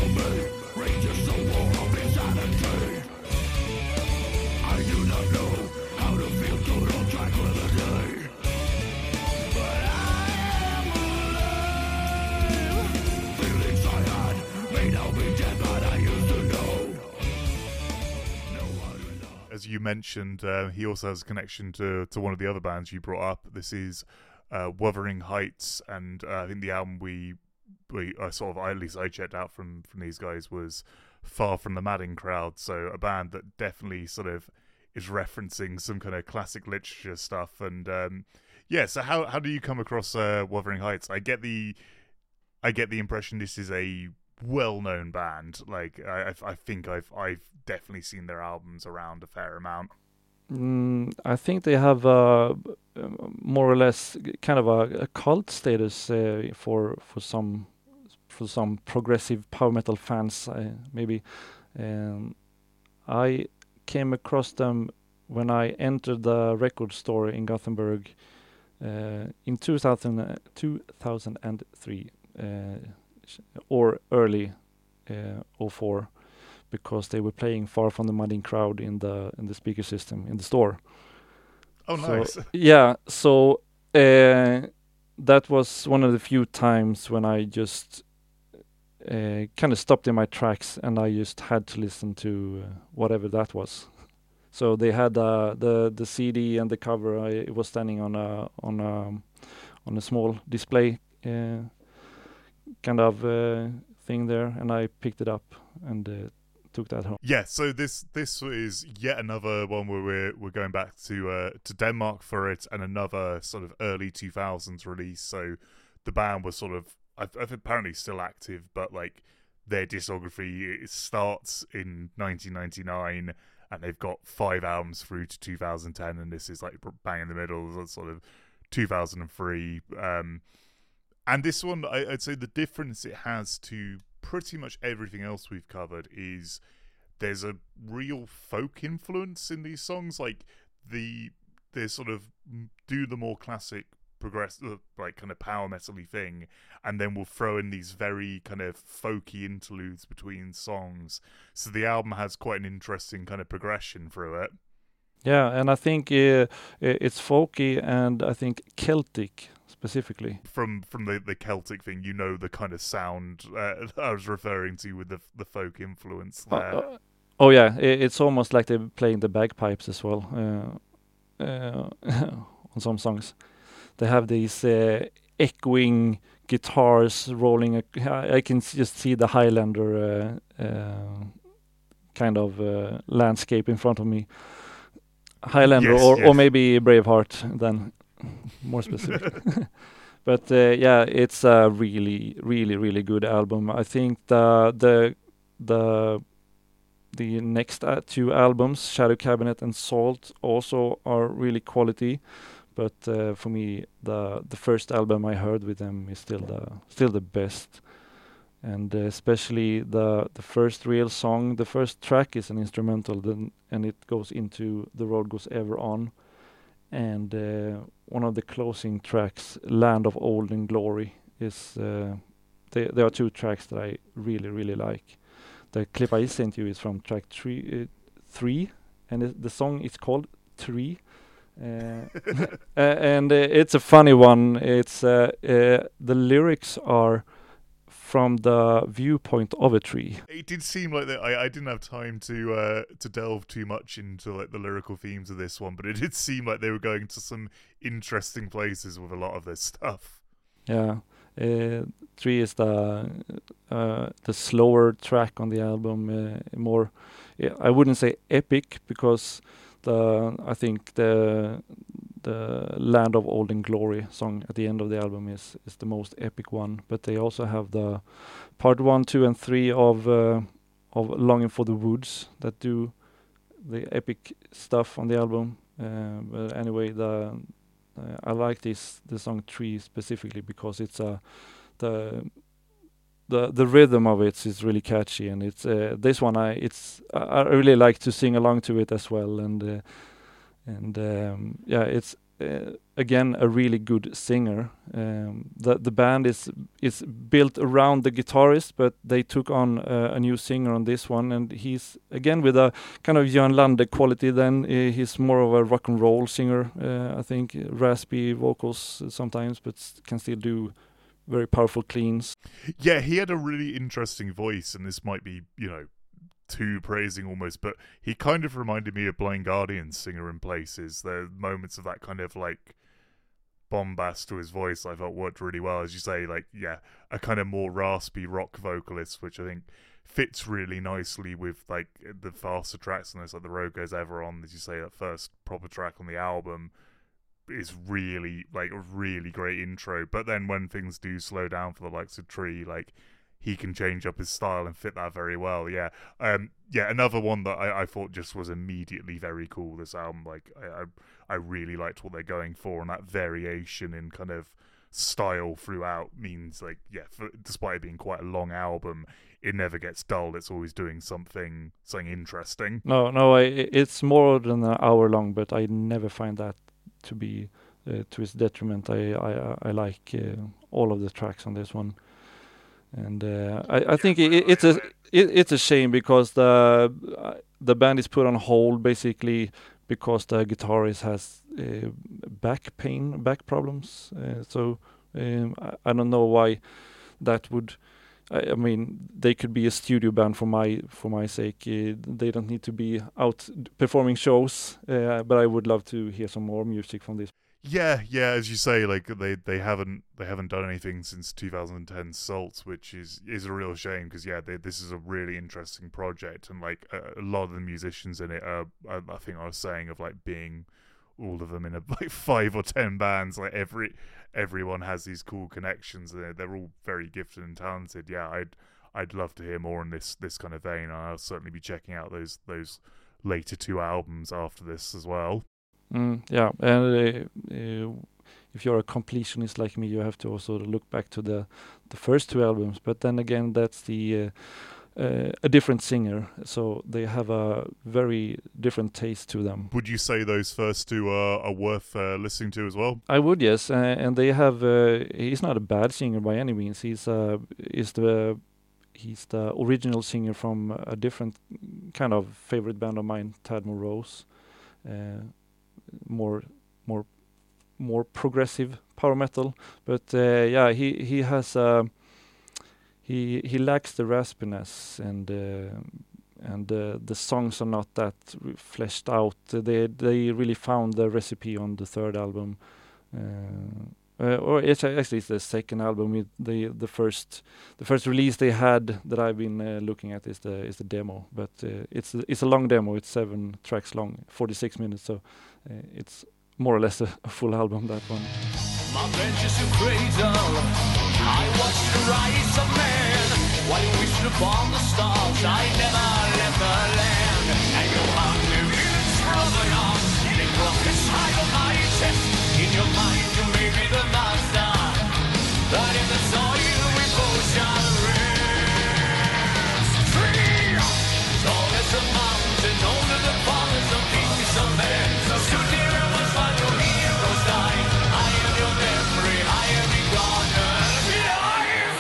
As you mentioned, uh, he also has a connection to, to one of the other bands you brought up. This is uh, Wuthering Heights, and uh, I think the album we we uh, sort of, at least I checked out from, from these guys, was Far From the Madding Crowd. So a band that definitely sort of is referencing some kind of classic literature stuff. And um, yeah, so how how do you come across uh, Wuthering Heights? I get the I get the impression this is a well-known band. Like I, I think I've I've definitely seen their albums around a fair amount. Mm, I think they have uh, more or less kind of a, a cult status uh, for for some for some progressive power metal fans. Uh, maybe um, I came across them when I entered the record store in Gothenburg uh, in two thousand, uh, two thousand three. Uh, or early uh, oh four, because they were playing Far From the Madding Crowd in the in the speaker system in the store. Oh, so, nice. Yeah, so uh, that was one of the few times when I just uh, kind of stopped in my tracks and I just had to listen to uh, whatever that was. So they had uh, the the C D and the cover. I, it was standing on a on a on a small display. Uh, kind of uh, thing there, and I picked it up and uh, took that home. Yeah, so this this is yet another one where we're we're going back to uh, to Denmark for it, and another sort of early two thousands release. So the band was sort of I, I apparently still active, but like their discography, it starts in nineteen ninety-nine, and they've got five albums through to two thousand ten, and this is like bang in the middle, sort of two thousand three. Um, And this one, I, I'd say the difference it has to pretty much everything else we've covered is there's a real folk influence in these songs. Like the they sort of do the more classic progressive, like kind of power metal-y thing, and then we'll throw in these very kind of folky interludes between songs. So the album has quite an interesting kind of progression through it. Yeah, and I think uh, it's folky and I think Celtic specifically. From from the, the Celtic thing, you know the kind of sound uh, I was referring to with the the folk influence there. Uh, uh, oh yeah, it, it's almost like they're playing the bagpipes as well uh, uh, on some songs. They have these uh, echoing guitars rolling. I, I can just see the Highlander uh, uh, kind of uh, landscape in front of me. Highlander yes, or, yes. or maybe Braveheart then, more specific. But uh, yeah, it's a really, really, really good album. I think the the the the next uh, two albums, Shadow Cabinet and Salt, also are really quality. But uh, for me, the the first album I heard with them is still the still the best. And uh, especially the the first real song, the first track is an instrumental, then and it goes into The Road Goes Ever On, and uh, one of the closing tracks, Land of Olden Glory, is uh, they, there are two tracks that I really really like. The clip I sent you is from track three, uh, three, and it, the song is called Tree. Uh, uh, and uh, it's a funny one. It's uh, uh, the lyrics are from the viewpoint of a tree. It did seem like that. I, I didn't have time to uh, to delve too much into like the lyrical themes of this one, but it did seem like they were going to some interesting places with a lot of this stuff. Yeah, uh, Tree is the uh, the slower track on the album. Uh, more, I wouldn't say epic, because the I think the the Land of Olden Glory song at the end of the album is is the most epic one. But they also have the part one, two, and three of uh, of Longing for the Woods that do the epic stuff on the album. Uh, but anyway, the uh, I like this the song Tree specifically because it's a uh, the the the rhythm of it is really catchy, and it's uh, this one I it's I really like to sing along to it as well, and uh, and um, yeah, it's uh, again a really good singer. Um, the the band is is built around the guitarist, but they took on uh, a new singer on this one, and he's again with a kind of Jan Lande quality. Then uh, he's more of a rock and roll singer, uh, I think, raspy vocals sometimes, but s- can still do very powerful cleans. Yeah, he had a really interesting voice, and this might be, you know, too praising almost, but he kind of reminded me of Blind Guardian's singer in places. There are moments of that kind of like bombast to his voice I felt worked really well. As you say, like, yeah, a kind of more raspy rock vocalist, which I think fits really nicely with like the faster tracks on this, like The Road Goes Ever On, as you say, that first proper track on the album is really like a really great intro. But then when things do slow down for the likes of Tree, like he can change up his style and fit that very well. Yeah. Um yeah, another one that I, I thought just was immediately very cool, this album. Like I, I I really liked what they're going for, and that variation in kind of style throughout means like, yeah, for, despite it being quite a long album, it never gets dull. It's always doing something something interesting. No, no, I, i- it's more than an hour long, but I never find that to be uh, to its detriment. I I, I like uh, all of the tracks on this one, and uh, I I think it, it's a it, it's a shame because the uh, the band is put on hold basically because the guitarist has uh, back pain, back problems. Uh, so um, I, I don't know why that would. I, I mean, they could be a studio band for my for my sake. Uh, they don't need to be out d- performing shows. Uh, but I would love to hear some more music from this. Yeah, yeah, as you say, like they, they haven't they haven't done anything since two thousand ten Salt, which is, is a real shame because yeah, they, this is a really interesting project, and like a, a lot of the musicians in it are, I, I think I was saying of like being all of them in a, like five or ten bands. Like every everyone has these cool connections, and they're, they're all very gifted and talented. Yeah, I'd I'd love to hear more in this this kind of vein. And I'll certainly be checking out those those later two albums after this as well. Mm, yeah, and uh, uh, if you're a completionist like me, you have to also look back to the the first two albums. But then again, that's the uh, uh, a different singer, so they have a very different taste to them. Would you say those first two are, are worth uh, listening to as well? I would, yes, uh, and they have. Uh, he's not a bad singer by any means. He's uh, he's the he's the original singer from a different kind of favorite band of mine, Tadmor Rose. Uh, more more more progressive power metal, but uh, yeah, he he has uh, he he lacks the raspiness, and uh, and uh, the songs are not that r- fleshed out. They they really found the recipe on the third album, uh, uh, or it's a- actually it's the second album. It, the the first the first release they had that I've been uh, looking at is the is the demo, but uh, it's a- it's a long demo. It's seven tracks long, forty-six minutes, so uh, it's more or less a, a full album, that one. My bench is a cradle. I watched the rise of man. While you wished upon the stars, I never left the land. And your hungry village brother young, the clock is high on my chest. In your mind, you may be the master, but in the soil we both shall rest. Free, tall as a mountain, older than fathers of kings of men. So stood here and was while your heroes died. I am your memory, I am your garden. Be alive!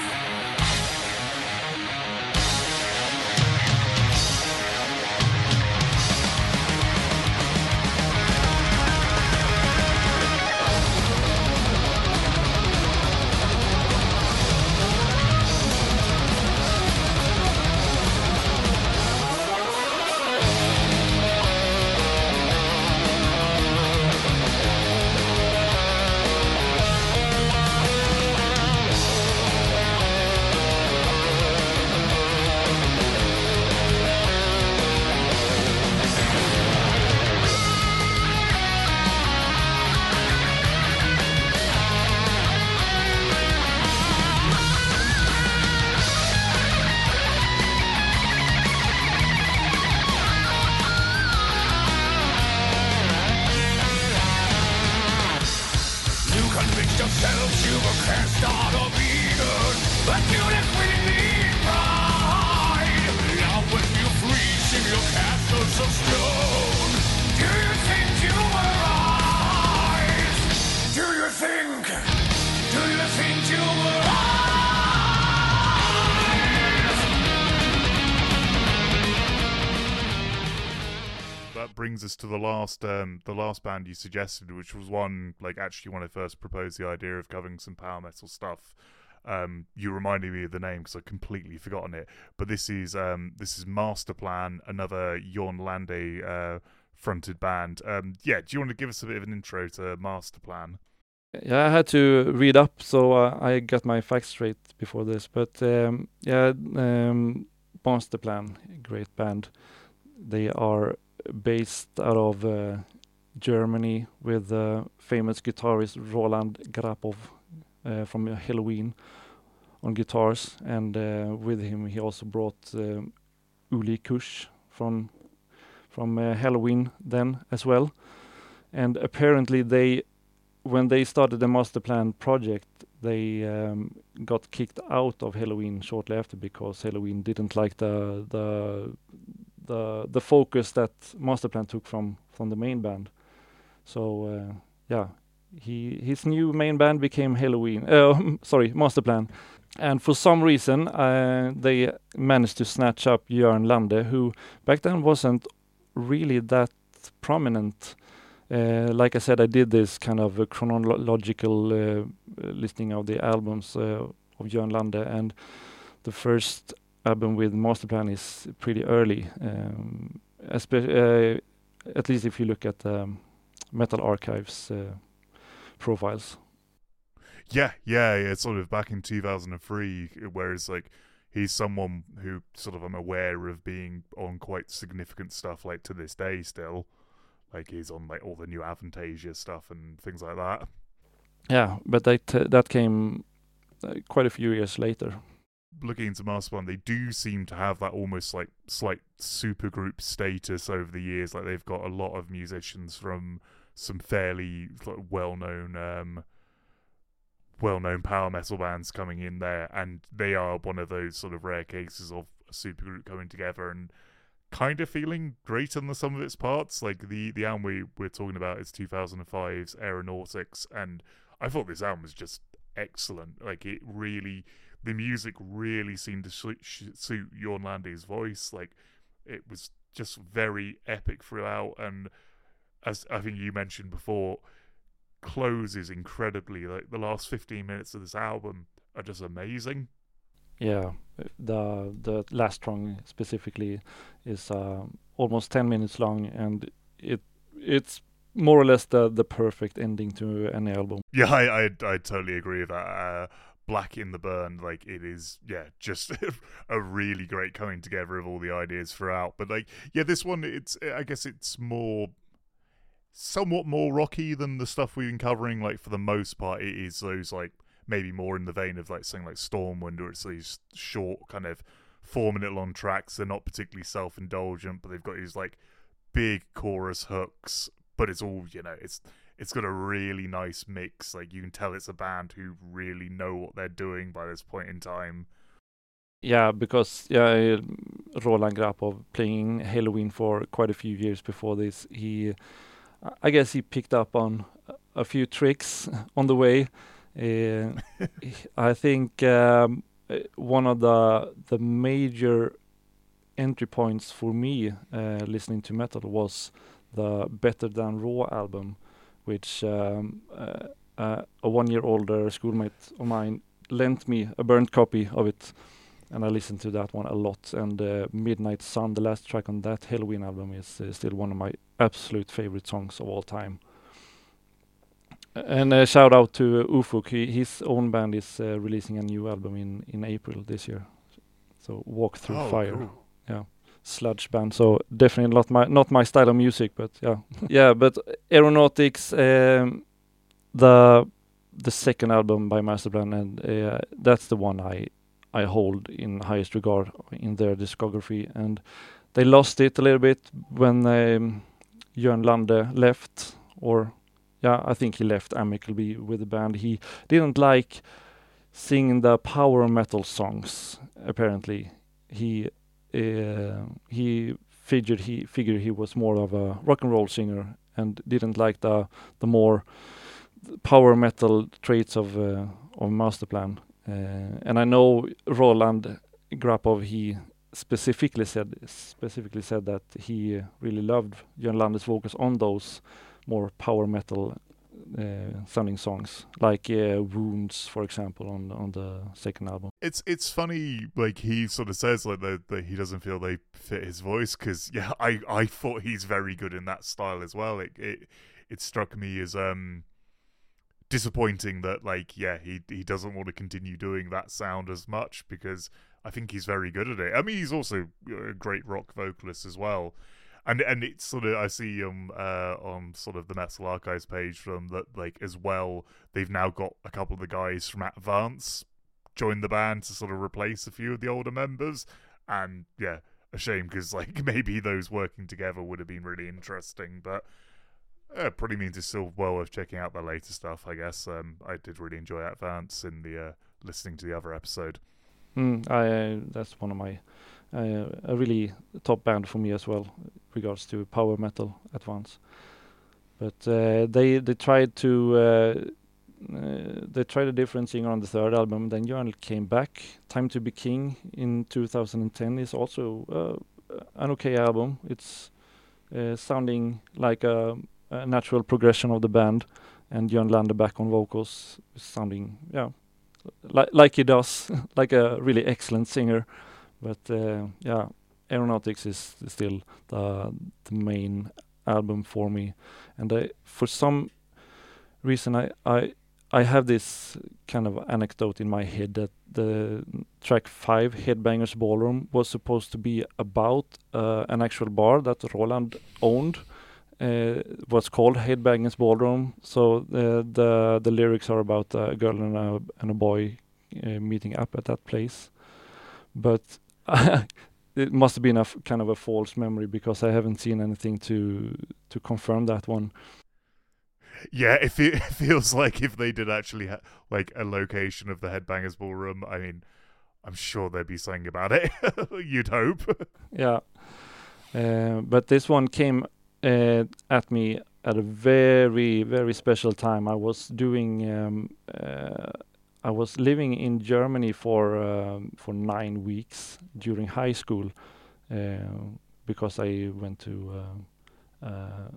brings us to the last um, the last band you suggested, which was one, like, actually when I first proposed the idea of covering some power metal stuff. Um, you reminded me of the name because I'd completely forgotten it. But this is um, this is Masterplan, another Jörn Lande uh, fronted band. Um, yeah, do you want to give us a bit of an intro to Masterplan? Yeah, I had to read up, so uh, I got my facts straight before this. But um, yeah, um, Masterplan, great band. They are based out of uh, Germany with uh, famous guitarist Roland Grapov uh, from Helloween on guitars, and uh, with him he also brought uh, Uli Kusch from from uh, Helloween then as well. And apparently they, when they started the Masterplan project, they um, got kicked out of Helloween shortly after because Helloween didn't like the the the the focus that Masterplan took from from the main band. So uh, yeah, he his new main band became Helloween. Uh, sorry, Masterplan. And for some reason, uh, they managed to snatch up Jörn Lande, who back then wasn't really that prominent. Uh, like I said, I did this kind of a chronological uh, listing of the albums uh, of Jörn Lande, and the first album with Masterplan is pretty early, um, uh, at least if you look at um, Metal Archives uh, profiles. Yeah, yeah, yeah, it's sort of back in two thousand three, whereas like he's someone who sort of I'm aware of being on quite significant stuff like to this day still. Like he's on like all the new Avantasia stuff and things like that. Yeah, but that uh, that came uh, quite a few years later. Looking into Masterplan, they do seem to have that almost like slight supergroup status over the years. Like they've got a lot of musicians from some fairly like, well-known, um, well-known power metal bands coming in there, and they are one of those sort of rare cases of a supergroup coming together and kind of feeling great on the sum of its parts. Like the the album we, we're talking about is two thousand five's Aeronautics, and I thought this album was just excellent. Like it really, the music really seemed to suit, suit Jörn Lande's voice. Like it was just very epic throughout, and as I think you mentioned before, closes incredibly. Like the last fifteen minutes of this album are just amazing. Yeah, the the last song specifically is uh, almost ten minutes long, and it it's more or less the the perfect ending to any album. Yeah, I I, I totally agree with that. Uh, Black in the Burn, like it is, yeah, just a really great coming together of all the ideas throughout. But like, yeah, this one, it's I guess it's more, somewhat more rocky than the stuff we've been covering. Like for the most part, it is those like maybe more in the vein of like something like Stormwind, where it's these short kind of four minute long tracks. They're not particularly self indulgent, but they've got these like big chorus hooks. But it's all, you know, it's it's got a really nice mix. Like you can tell it's a band who really know what they're doing by this point in time. Yeah, because yeah, Roland Grapov playing Helloween for quite a few years before this, he, I guess he picked up on a few tricks on the way. Uh, I think um, one of the the major entry points for me uh, listening to metal was the Better Than Raw album, which um, uh, uh, a one year older schoolmate of mine lent me a burnt copy of it, and I listened to that one a lot. And uh, Midnight Sun, the last track on that Helloween album, is uh, still one of my absolute favorite songs of all time. And a shout out to Ufuk. He, his own band is uh, releasing a new album in, in April this year. So Walk Through Oh, Fire. cool. Yeah. Sludge band. So definitely not my not my style of music, but yeah. Yeah, but Aeronautics, um, the the second album by Masterplan, and uh, that's the one I I hold in highest regard in their discography. And they lost it a little bit when um, Jörn Lande left, or yeah, I think he left amicably with the band. He didn't like singing the power metal songs. Apparently, he uh, he figured he figured he was more of a rock and roll singer and didn't like the the more power metal traits of uh, of Masterplan. Uh, and I know Roland Grapov, he specifically said specifically said that he uh, really loved Jörn Lande's vocals on those more power metal uh, sounding songs, like uh, Wounds, for example, on on the second album. It's it's funny, like he sort of says like that, that he doesn't feel they fit his voice, because yeah, I, I thought he's very good in that style as well. It it it struck me as um disappointing that like yeah he he doesn't want to continue doing that sound as much, because I think he's very good at it. I mean, he's also a great rock vocalist as well. And and it's sort of, I see um uh on sort of the Metal Archives page from that, like, as well, they've now got a couple of the guys from Advance join the band to sort of replace a few of the older members. And yeah, a shame, because like maybe those working together would have been really interesting. But uh, pretty means it's still well worth checking out their later stuff, I guess. Um, I did really enjoy Advance in the uh, listening to the other episode. Mm, I uh, that's one of my uh, a really top band for me as well, regards to power metal Advance. But uh, they they tried to uh, uh, they tried a different singer on the third album. Then Jörn came back. Time to Be King in two thousand ten is also uh, an okay album. It's uh, sounding like a, a natural progression of the band, and Jörn Lande back on vocals, sounding yeah. Like like he does, like a really excellent singer, but uh, yeah, Aeronautics is still the the main album for me, and I, for some reason I, I I have this kind of anecdote in my head that the track five, Headbangers Ballroom, was supposed to be about uh, an actual bar that Roland owned. Uh, was called Headbangers Ballroom. So uh, the the lyrics are about a girl and a and a boy uh, meeting up at that place, but it must have been a f- kind of a false memory, because I haven't seen anything to to confirm that one. Yeah, if it, it feels like if they did actually ha- like a location of the Headbangers Ballroom, I mean, I'm sure there'd be something about it. You'd hope. Yeah, uh, but this one came Uh, at me at a very very special time. I was doing um, uh, I was living in Germany for um, for nine weeks during high school, uh, because I went to uh, uh,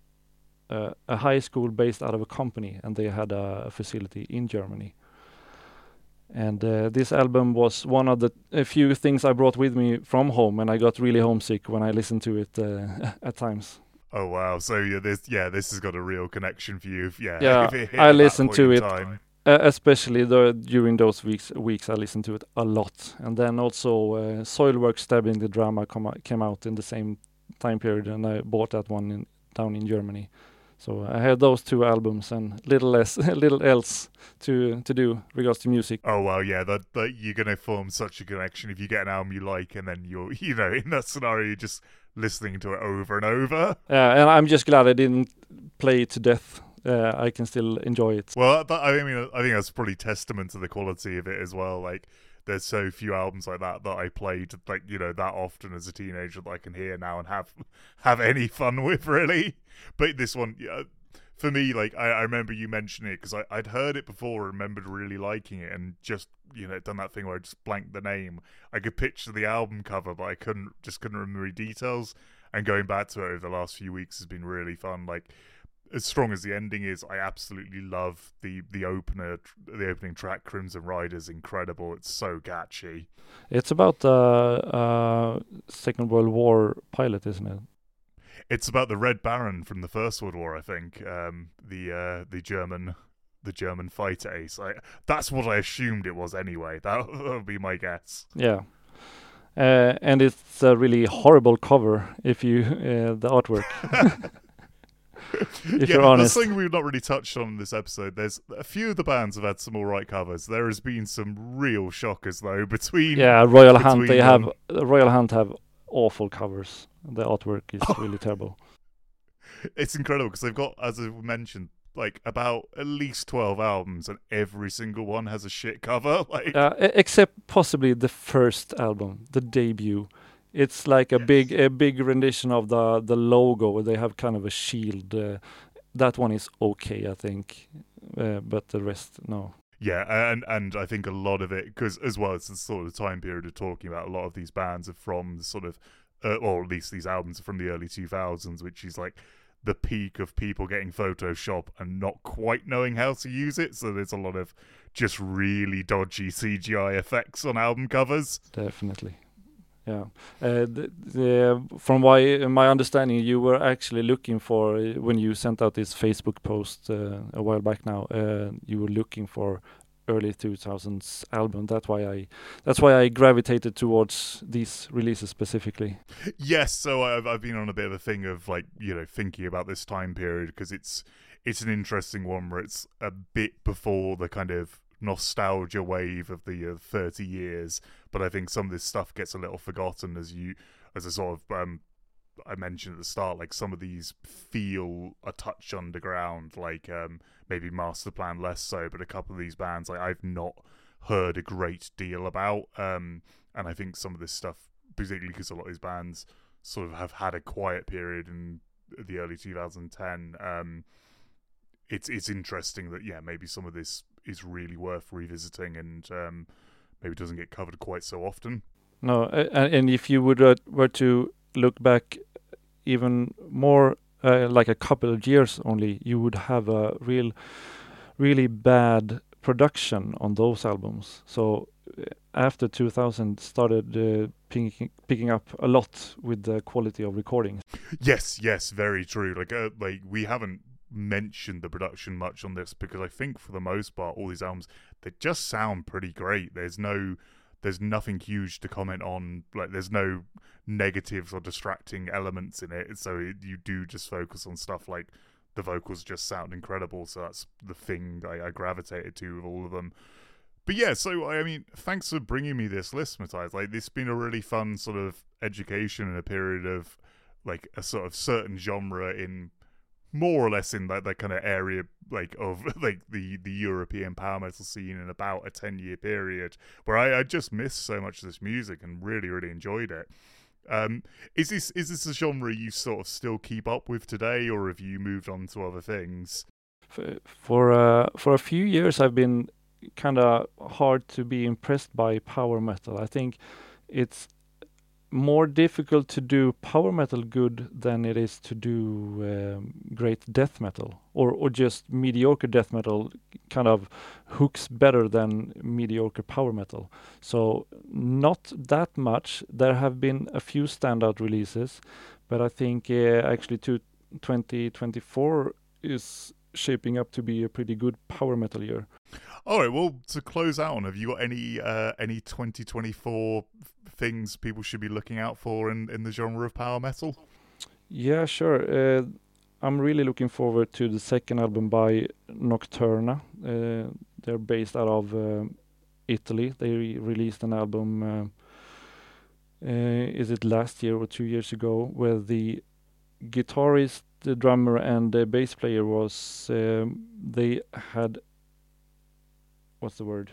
uh, a high school based out of a company, and they had a, a facility in Germany. And uh, this album was one of the a few things I brought with me from home, and I got really homesick when I listened to it uh, at times. Oh wow! So yeah, this yeah, this has got a real connection for you. Yeah, yeah. If it hit I at that listened point to in it, time. uh, especially the, during those weeks. Weeks I listened to it a lot, and then also uh, Soilwork Stabbing the Drama come out, came out in the same time period, and I bought that one in, down in Germany. So I had those two albums and little less, little else to to do regards to music. Oh well, yeah, that, that you're gonna form such a connection if you get an album you like, and then you're, you know, in that scenario, you're just listening to it over and over. Yeah, and I'm just glad I didn't play it to death. Uh, I can still enjoy it. Well, that, I mean, I think that's probably testament to the quality of it as well. Like, there's so few albums like that that I played, like, you know, that often as a teenager that I can hear now and have have any fun with, really. But this one, yeah, for me, like, I, I remember you mentioning it because I'd heard it before, remembered really liking it, and just, you know, done that thing where I just blanked the name. I could picture the album cover, but I couldn't, just couldn't remember any details. And going back to it over the last few weeks has been really fun. Like, as strong as the ending is, I absolutely love the the opener, the opening track. Crimson Rider's incredible. It's so catchy. It's about the uh, uh, Second World War pilot, isn't it? It's about the Red Baron from the First World War, I think. Um, the uh, the German the German fighter ace. I, that's what I assumed it was anyway. That would be my guess. Yeah. Uh, and it's a really horrible cover if you uh, the artwork. If yeah, you're honest. the thing we've not really touched on in this episode, there's a few of the bands have had some alright covers. There has been some real shockers though between yeah Royal between Hunt. They them. have Royal Hunt have awful covers. The artwork is really terrible. It's incredible because they've got, as I mentioned, like about at least twelve albums, and every single one has a shit cover. Like, Uh, e- except possibly the first album, the debut. It's like a Yes. big, a big rendition of the the logo. They have kind of a shield. Uh, that one is okay, I think, uh, but the rest, no. Yeah, and and I think a lot of it, because as well as the sort of time period of talking about, a lot of these bands are from the sort of, uh, or at least these albums are from the early two thousands, which is like the peak of people getting Photoshop and not quite knowing how to use it. So there's a lot of just really dodgy C G I effects on album covers. Definitely. Yeah. Uh, the, the, from why, my understanding, you were actually looking for, uh, when you sent out this Facebook post uh, a while back now, uh, you were looking for early two thousands album. That's why I that's why I gravitated towards these releases specifically. Yes, so I've I've been on a bit of a thing of like, you know, thinking about this time period because it's it's an interesting one where it's a bit before the kind of nostalgia wave of the uh, thirty years, but I think some of this stuff gets a little forgotten as you as a sort of um I mentioned at the start, like some of these feel a touch underground, like um maybe Masterplan less so, but a couple of these bands like I've not heard a great deal about, um and I think some of this stuff, particularly because a lot of these bands sort of have had a quiet period in the early twenty ten, um it's it's interesting that yeah maybe some of this is really worth revisiting and um, maybe doesn't get covered quite so often. No, uh, and if you would uh, were to look back even more, uh, like a couple of years only, you would have a real, really bad production on those albums. So uh, after two thousand started uh, picking picking up a lot with the quality of recording. Yes, yes, very true. Like uh, like we haven't mentioned the production much on this because I think for the most part all these albums, they just sound pretty great. There's no there's nothing huge to comment on, like there's no negatives or distracting elements in it, so it, you do just focus on stuff like the vocals just sound incredible, so that's the thing I, I gravitated to with all of them. But yeah, so I mean, thanks for bringing me this list, Matthias. Like this has been a really fun sort of education in a period of like a sort of certain genre in more or less in that, that kind of area, like of like the, the European power metal scene in about a ten year period where I, I just missed so much of this music and really really enjoyed it. Um, is this is this a genre you sort of still keep up with today, or have you moved on to other things? For for, uh, for a few years, I've been kind of hard to be impressed by power metal. I think it's more difficult to do power metal good than it is to do um, great death metal, or or just mediocre death metal kind of hooks better than mediocre power metal. So not that much. There have been a few standout releases, but I think uh, actually to twenty twenty-four is shaping up to be a pretty good power metal year. All right, well, to close out on, have you got any uh, any twenty twenty-four things people should be looking out for in, in the genre of power metal? Yeah, sure. Uh, I'm really looking forward to the second album by Nocturna. Uh, they're based out of uh, Italy. They re- released an album, uh, uh, is it last year or two years ago, where the guitarist, the drummer, and the bass player was, um, they had, what's the word?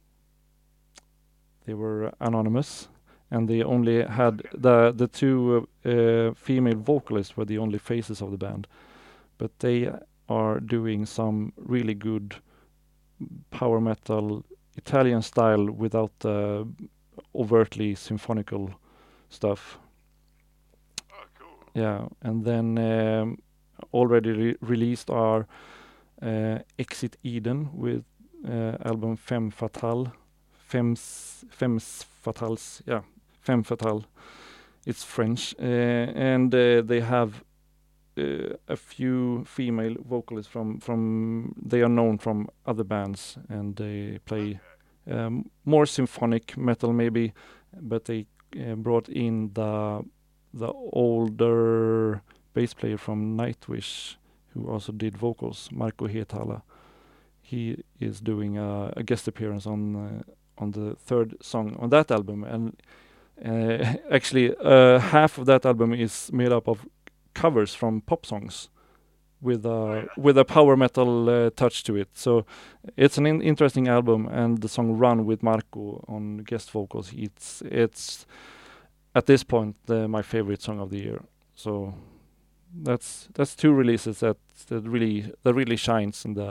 They were anonymous, and they only had the the two uh, female vocalists were the only faces of the band, but they are doing some really good power metal Italian style without the overtly symphonical stuff. Oh, cool. Yeah, and then um, already re- released are uh, Exit Eden with uh, album Femme Fatale. Femmes, Femmes Fatales, yeah, Femme Fatale. It's French, uh, and uh, they have uh, a few female vocalists from from. They are known from other bands, and they play um, more symphonic metal, maybe, but they uh, brought in the the older bass player from Nightwish, who also did vocals, Marco Hietala. He is doing a, a guest appearance on. Uh, on the third song on that album, and uh, actually uh, half of that album is made up of covers from pop songs with a with a power metal uh, touch to it. So it's an in- interesting album, and the song "Run" with Marco on guest vocals, it's it's at this point uh, my favorite song of the year. So that's that's two releases that that really that really shines in the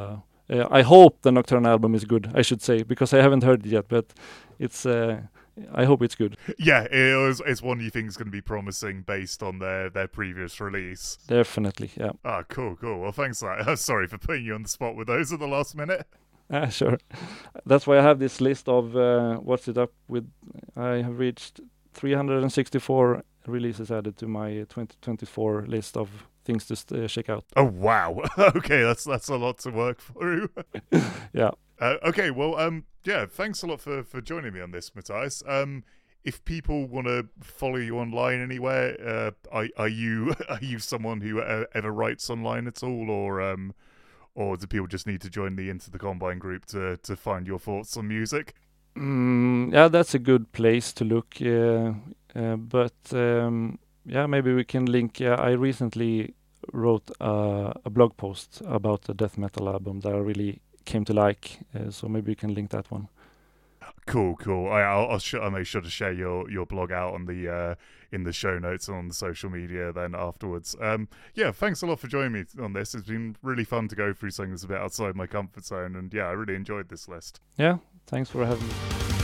Uh, I hope the Nocturnal album is good, I should say, because I haven't heard it yet, but it's. Uh, I hope it's good. Yeah, it was, it's one you think is going to be promising based on their, their previous release. Definitely, yeah. Ah, cool, cool. Well, thanks for that. Sorry for putting you on the spot with those at the last minute. Ah, sure. That's why I have this list of uh, what's it up with. I have reached three hundred sixty-four releases added to my twenty twenty-four list of things to st- uh, check out. Oh, wow. Okay, that's that's a lot to work through. Yeah. Uh, okay, well, um, yeah, thanks a lot for, for joining me on this, Matthias. Um, if people want to follow you online anywhere, uh, are, are you are you someone who uh, ever writes online at all, or um, or do people just need to join the Into the Combine group to to find your thoughts on music? Mm, yeah, that's a good place to look. Uh, uh, but um, yeah, maybe we can link. Uh, I recently wrote uh, a blog post about the death metal album that I really came to like, uh, so maybe we can link that one. Cool, cool. I, I'll, I'll, sh- I'll make sure to share your, your blog out on the uh, in the show notes and on the social media then afterwards. Um, yeah, thanks a lot for joining me on this. It's been really fun to go through something that's a bit outside my comfort zone, and yeah, I really enjoyed this list. Yeah, thanks for having me.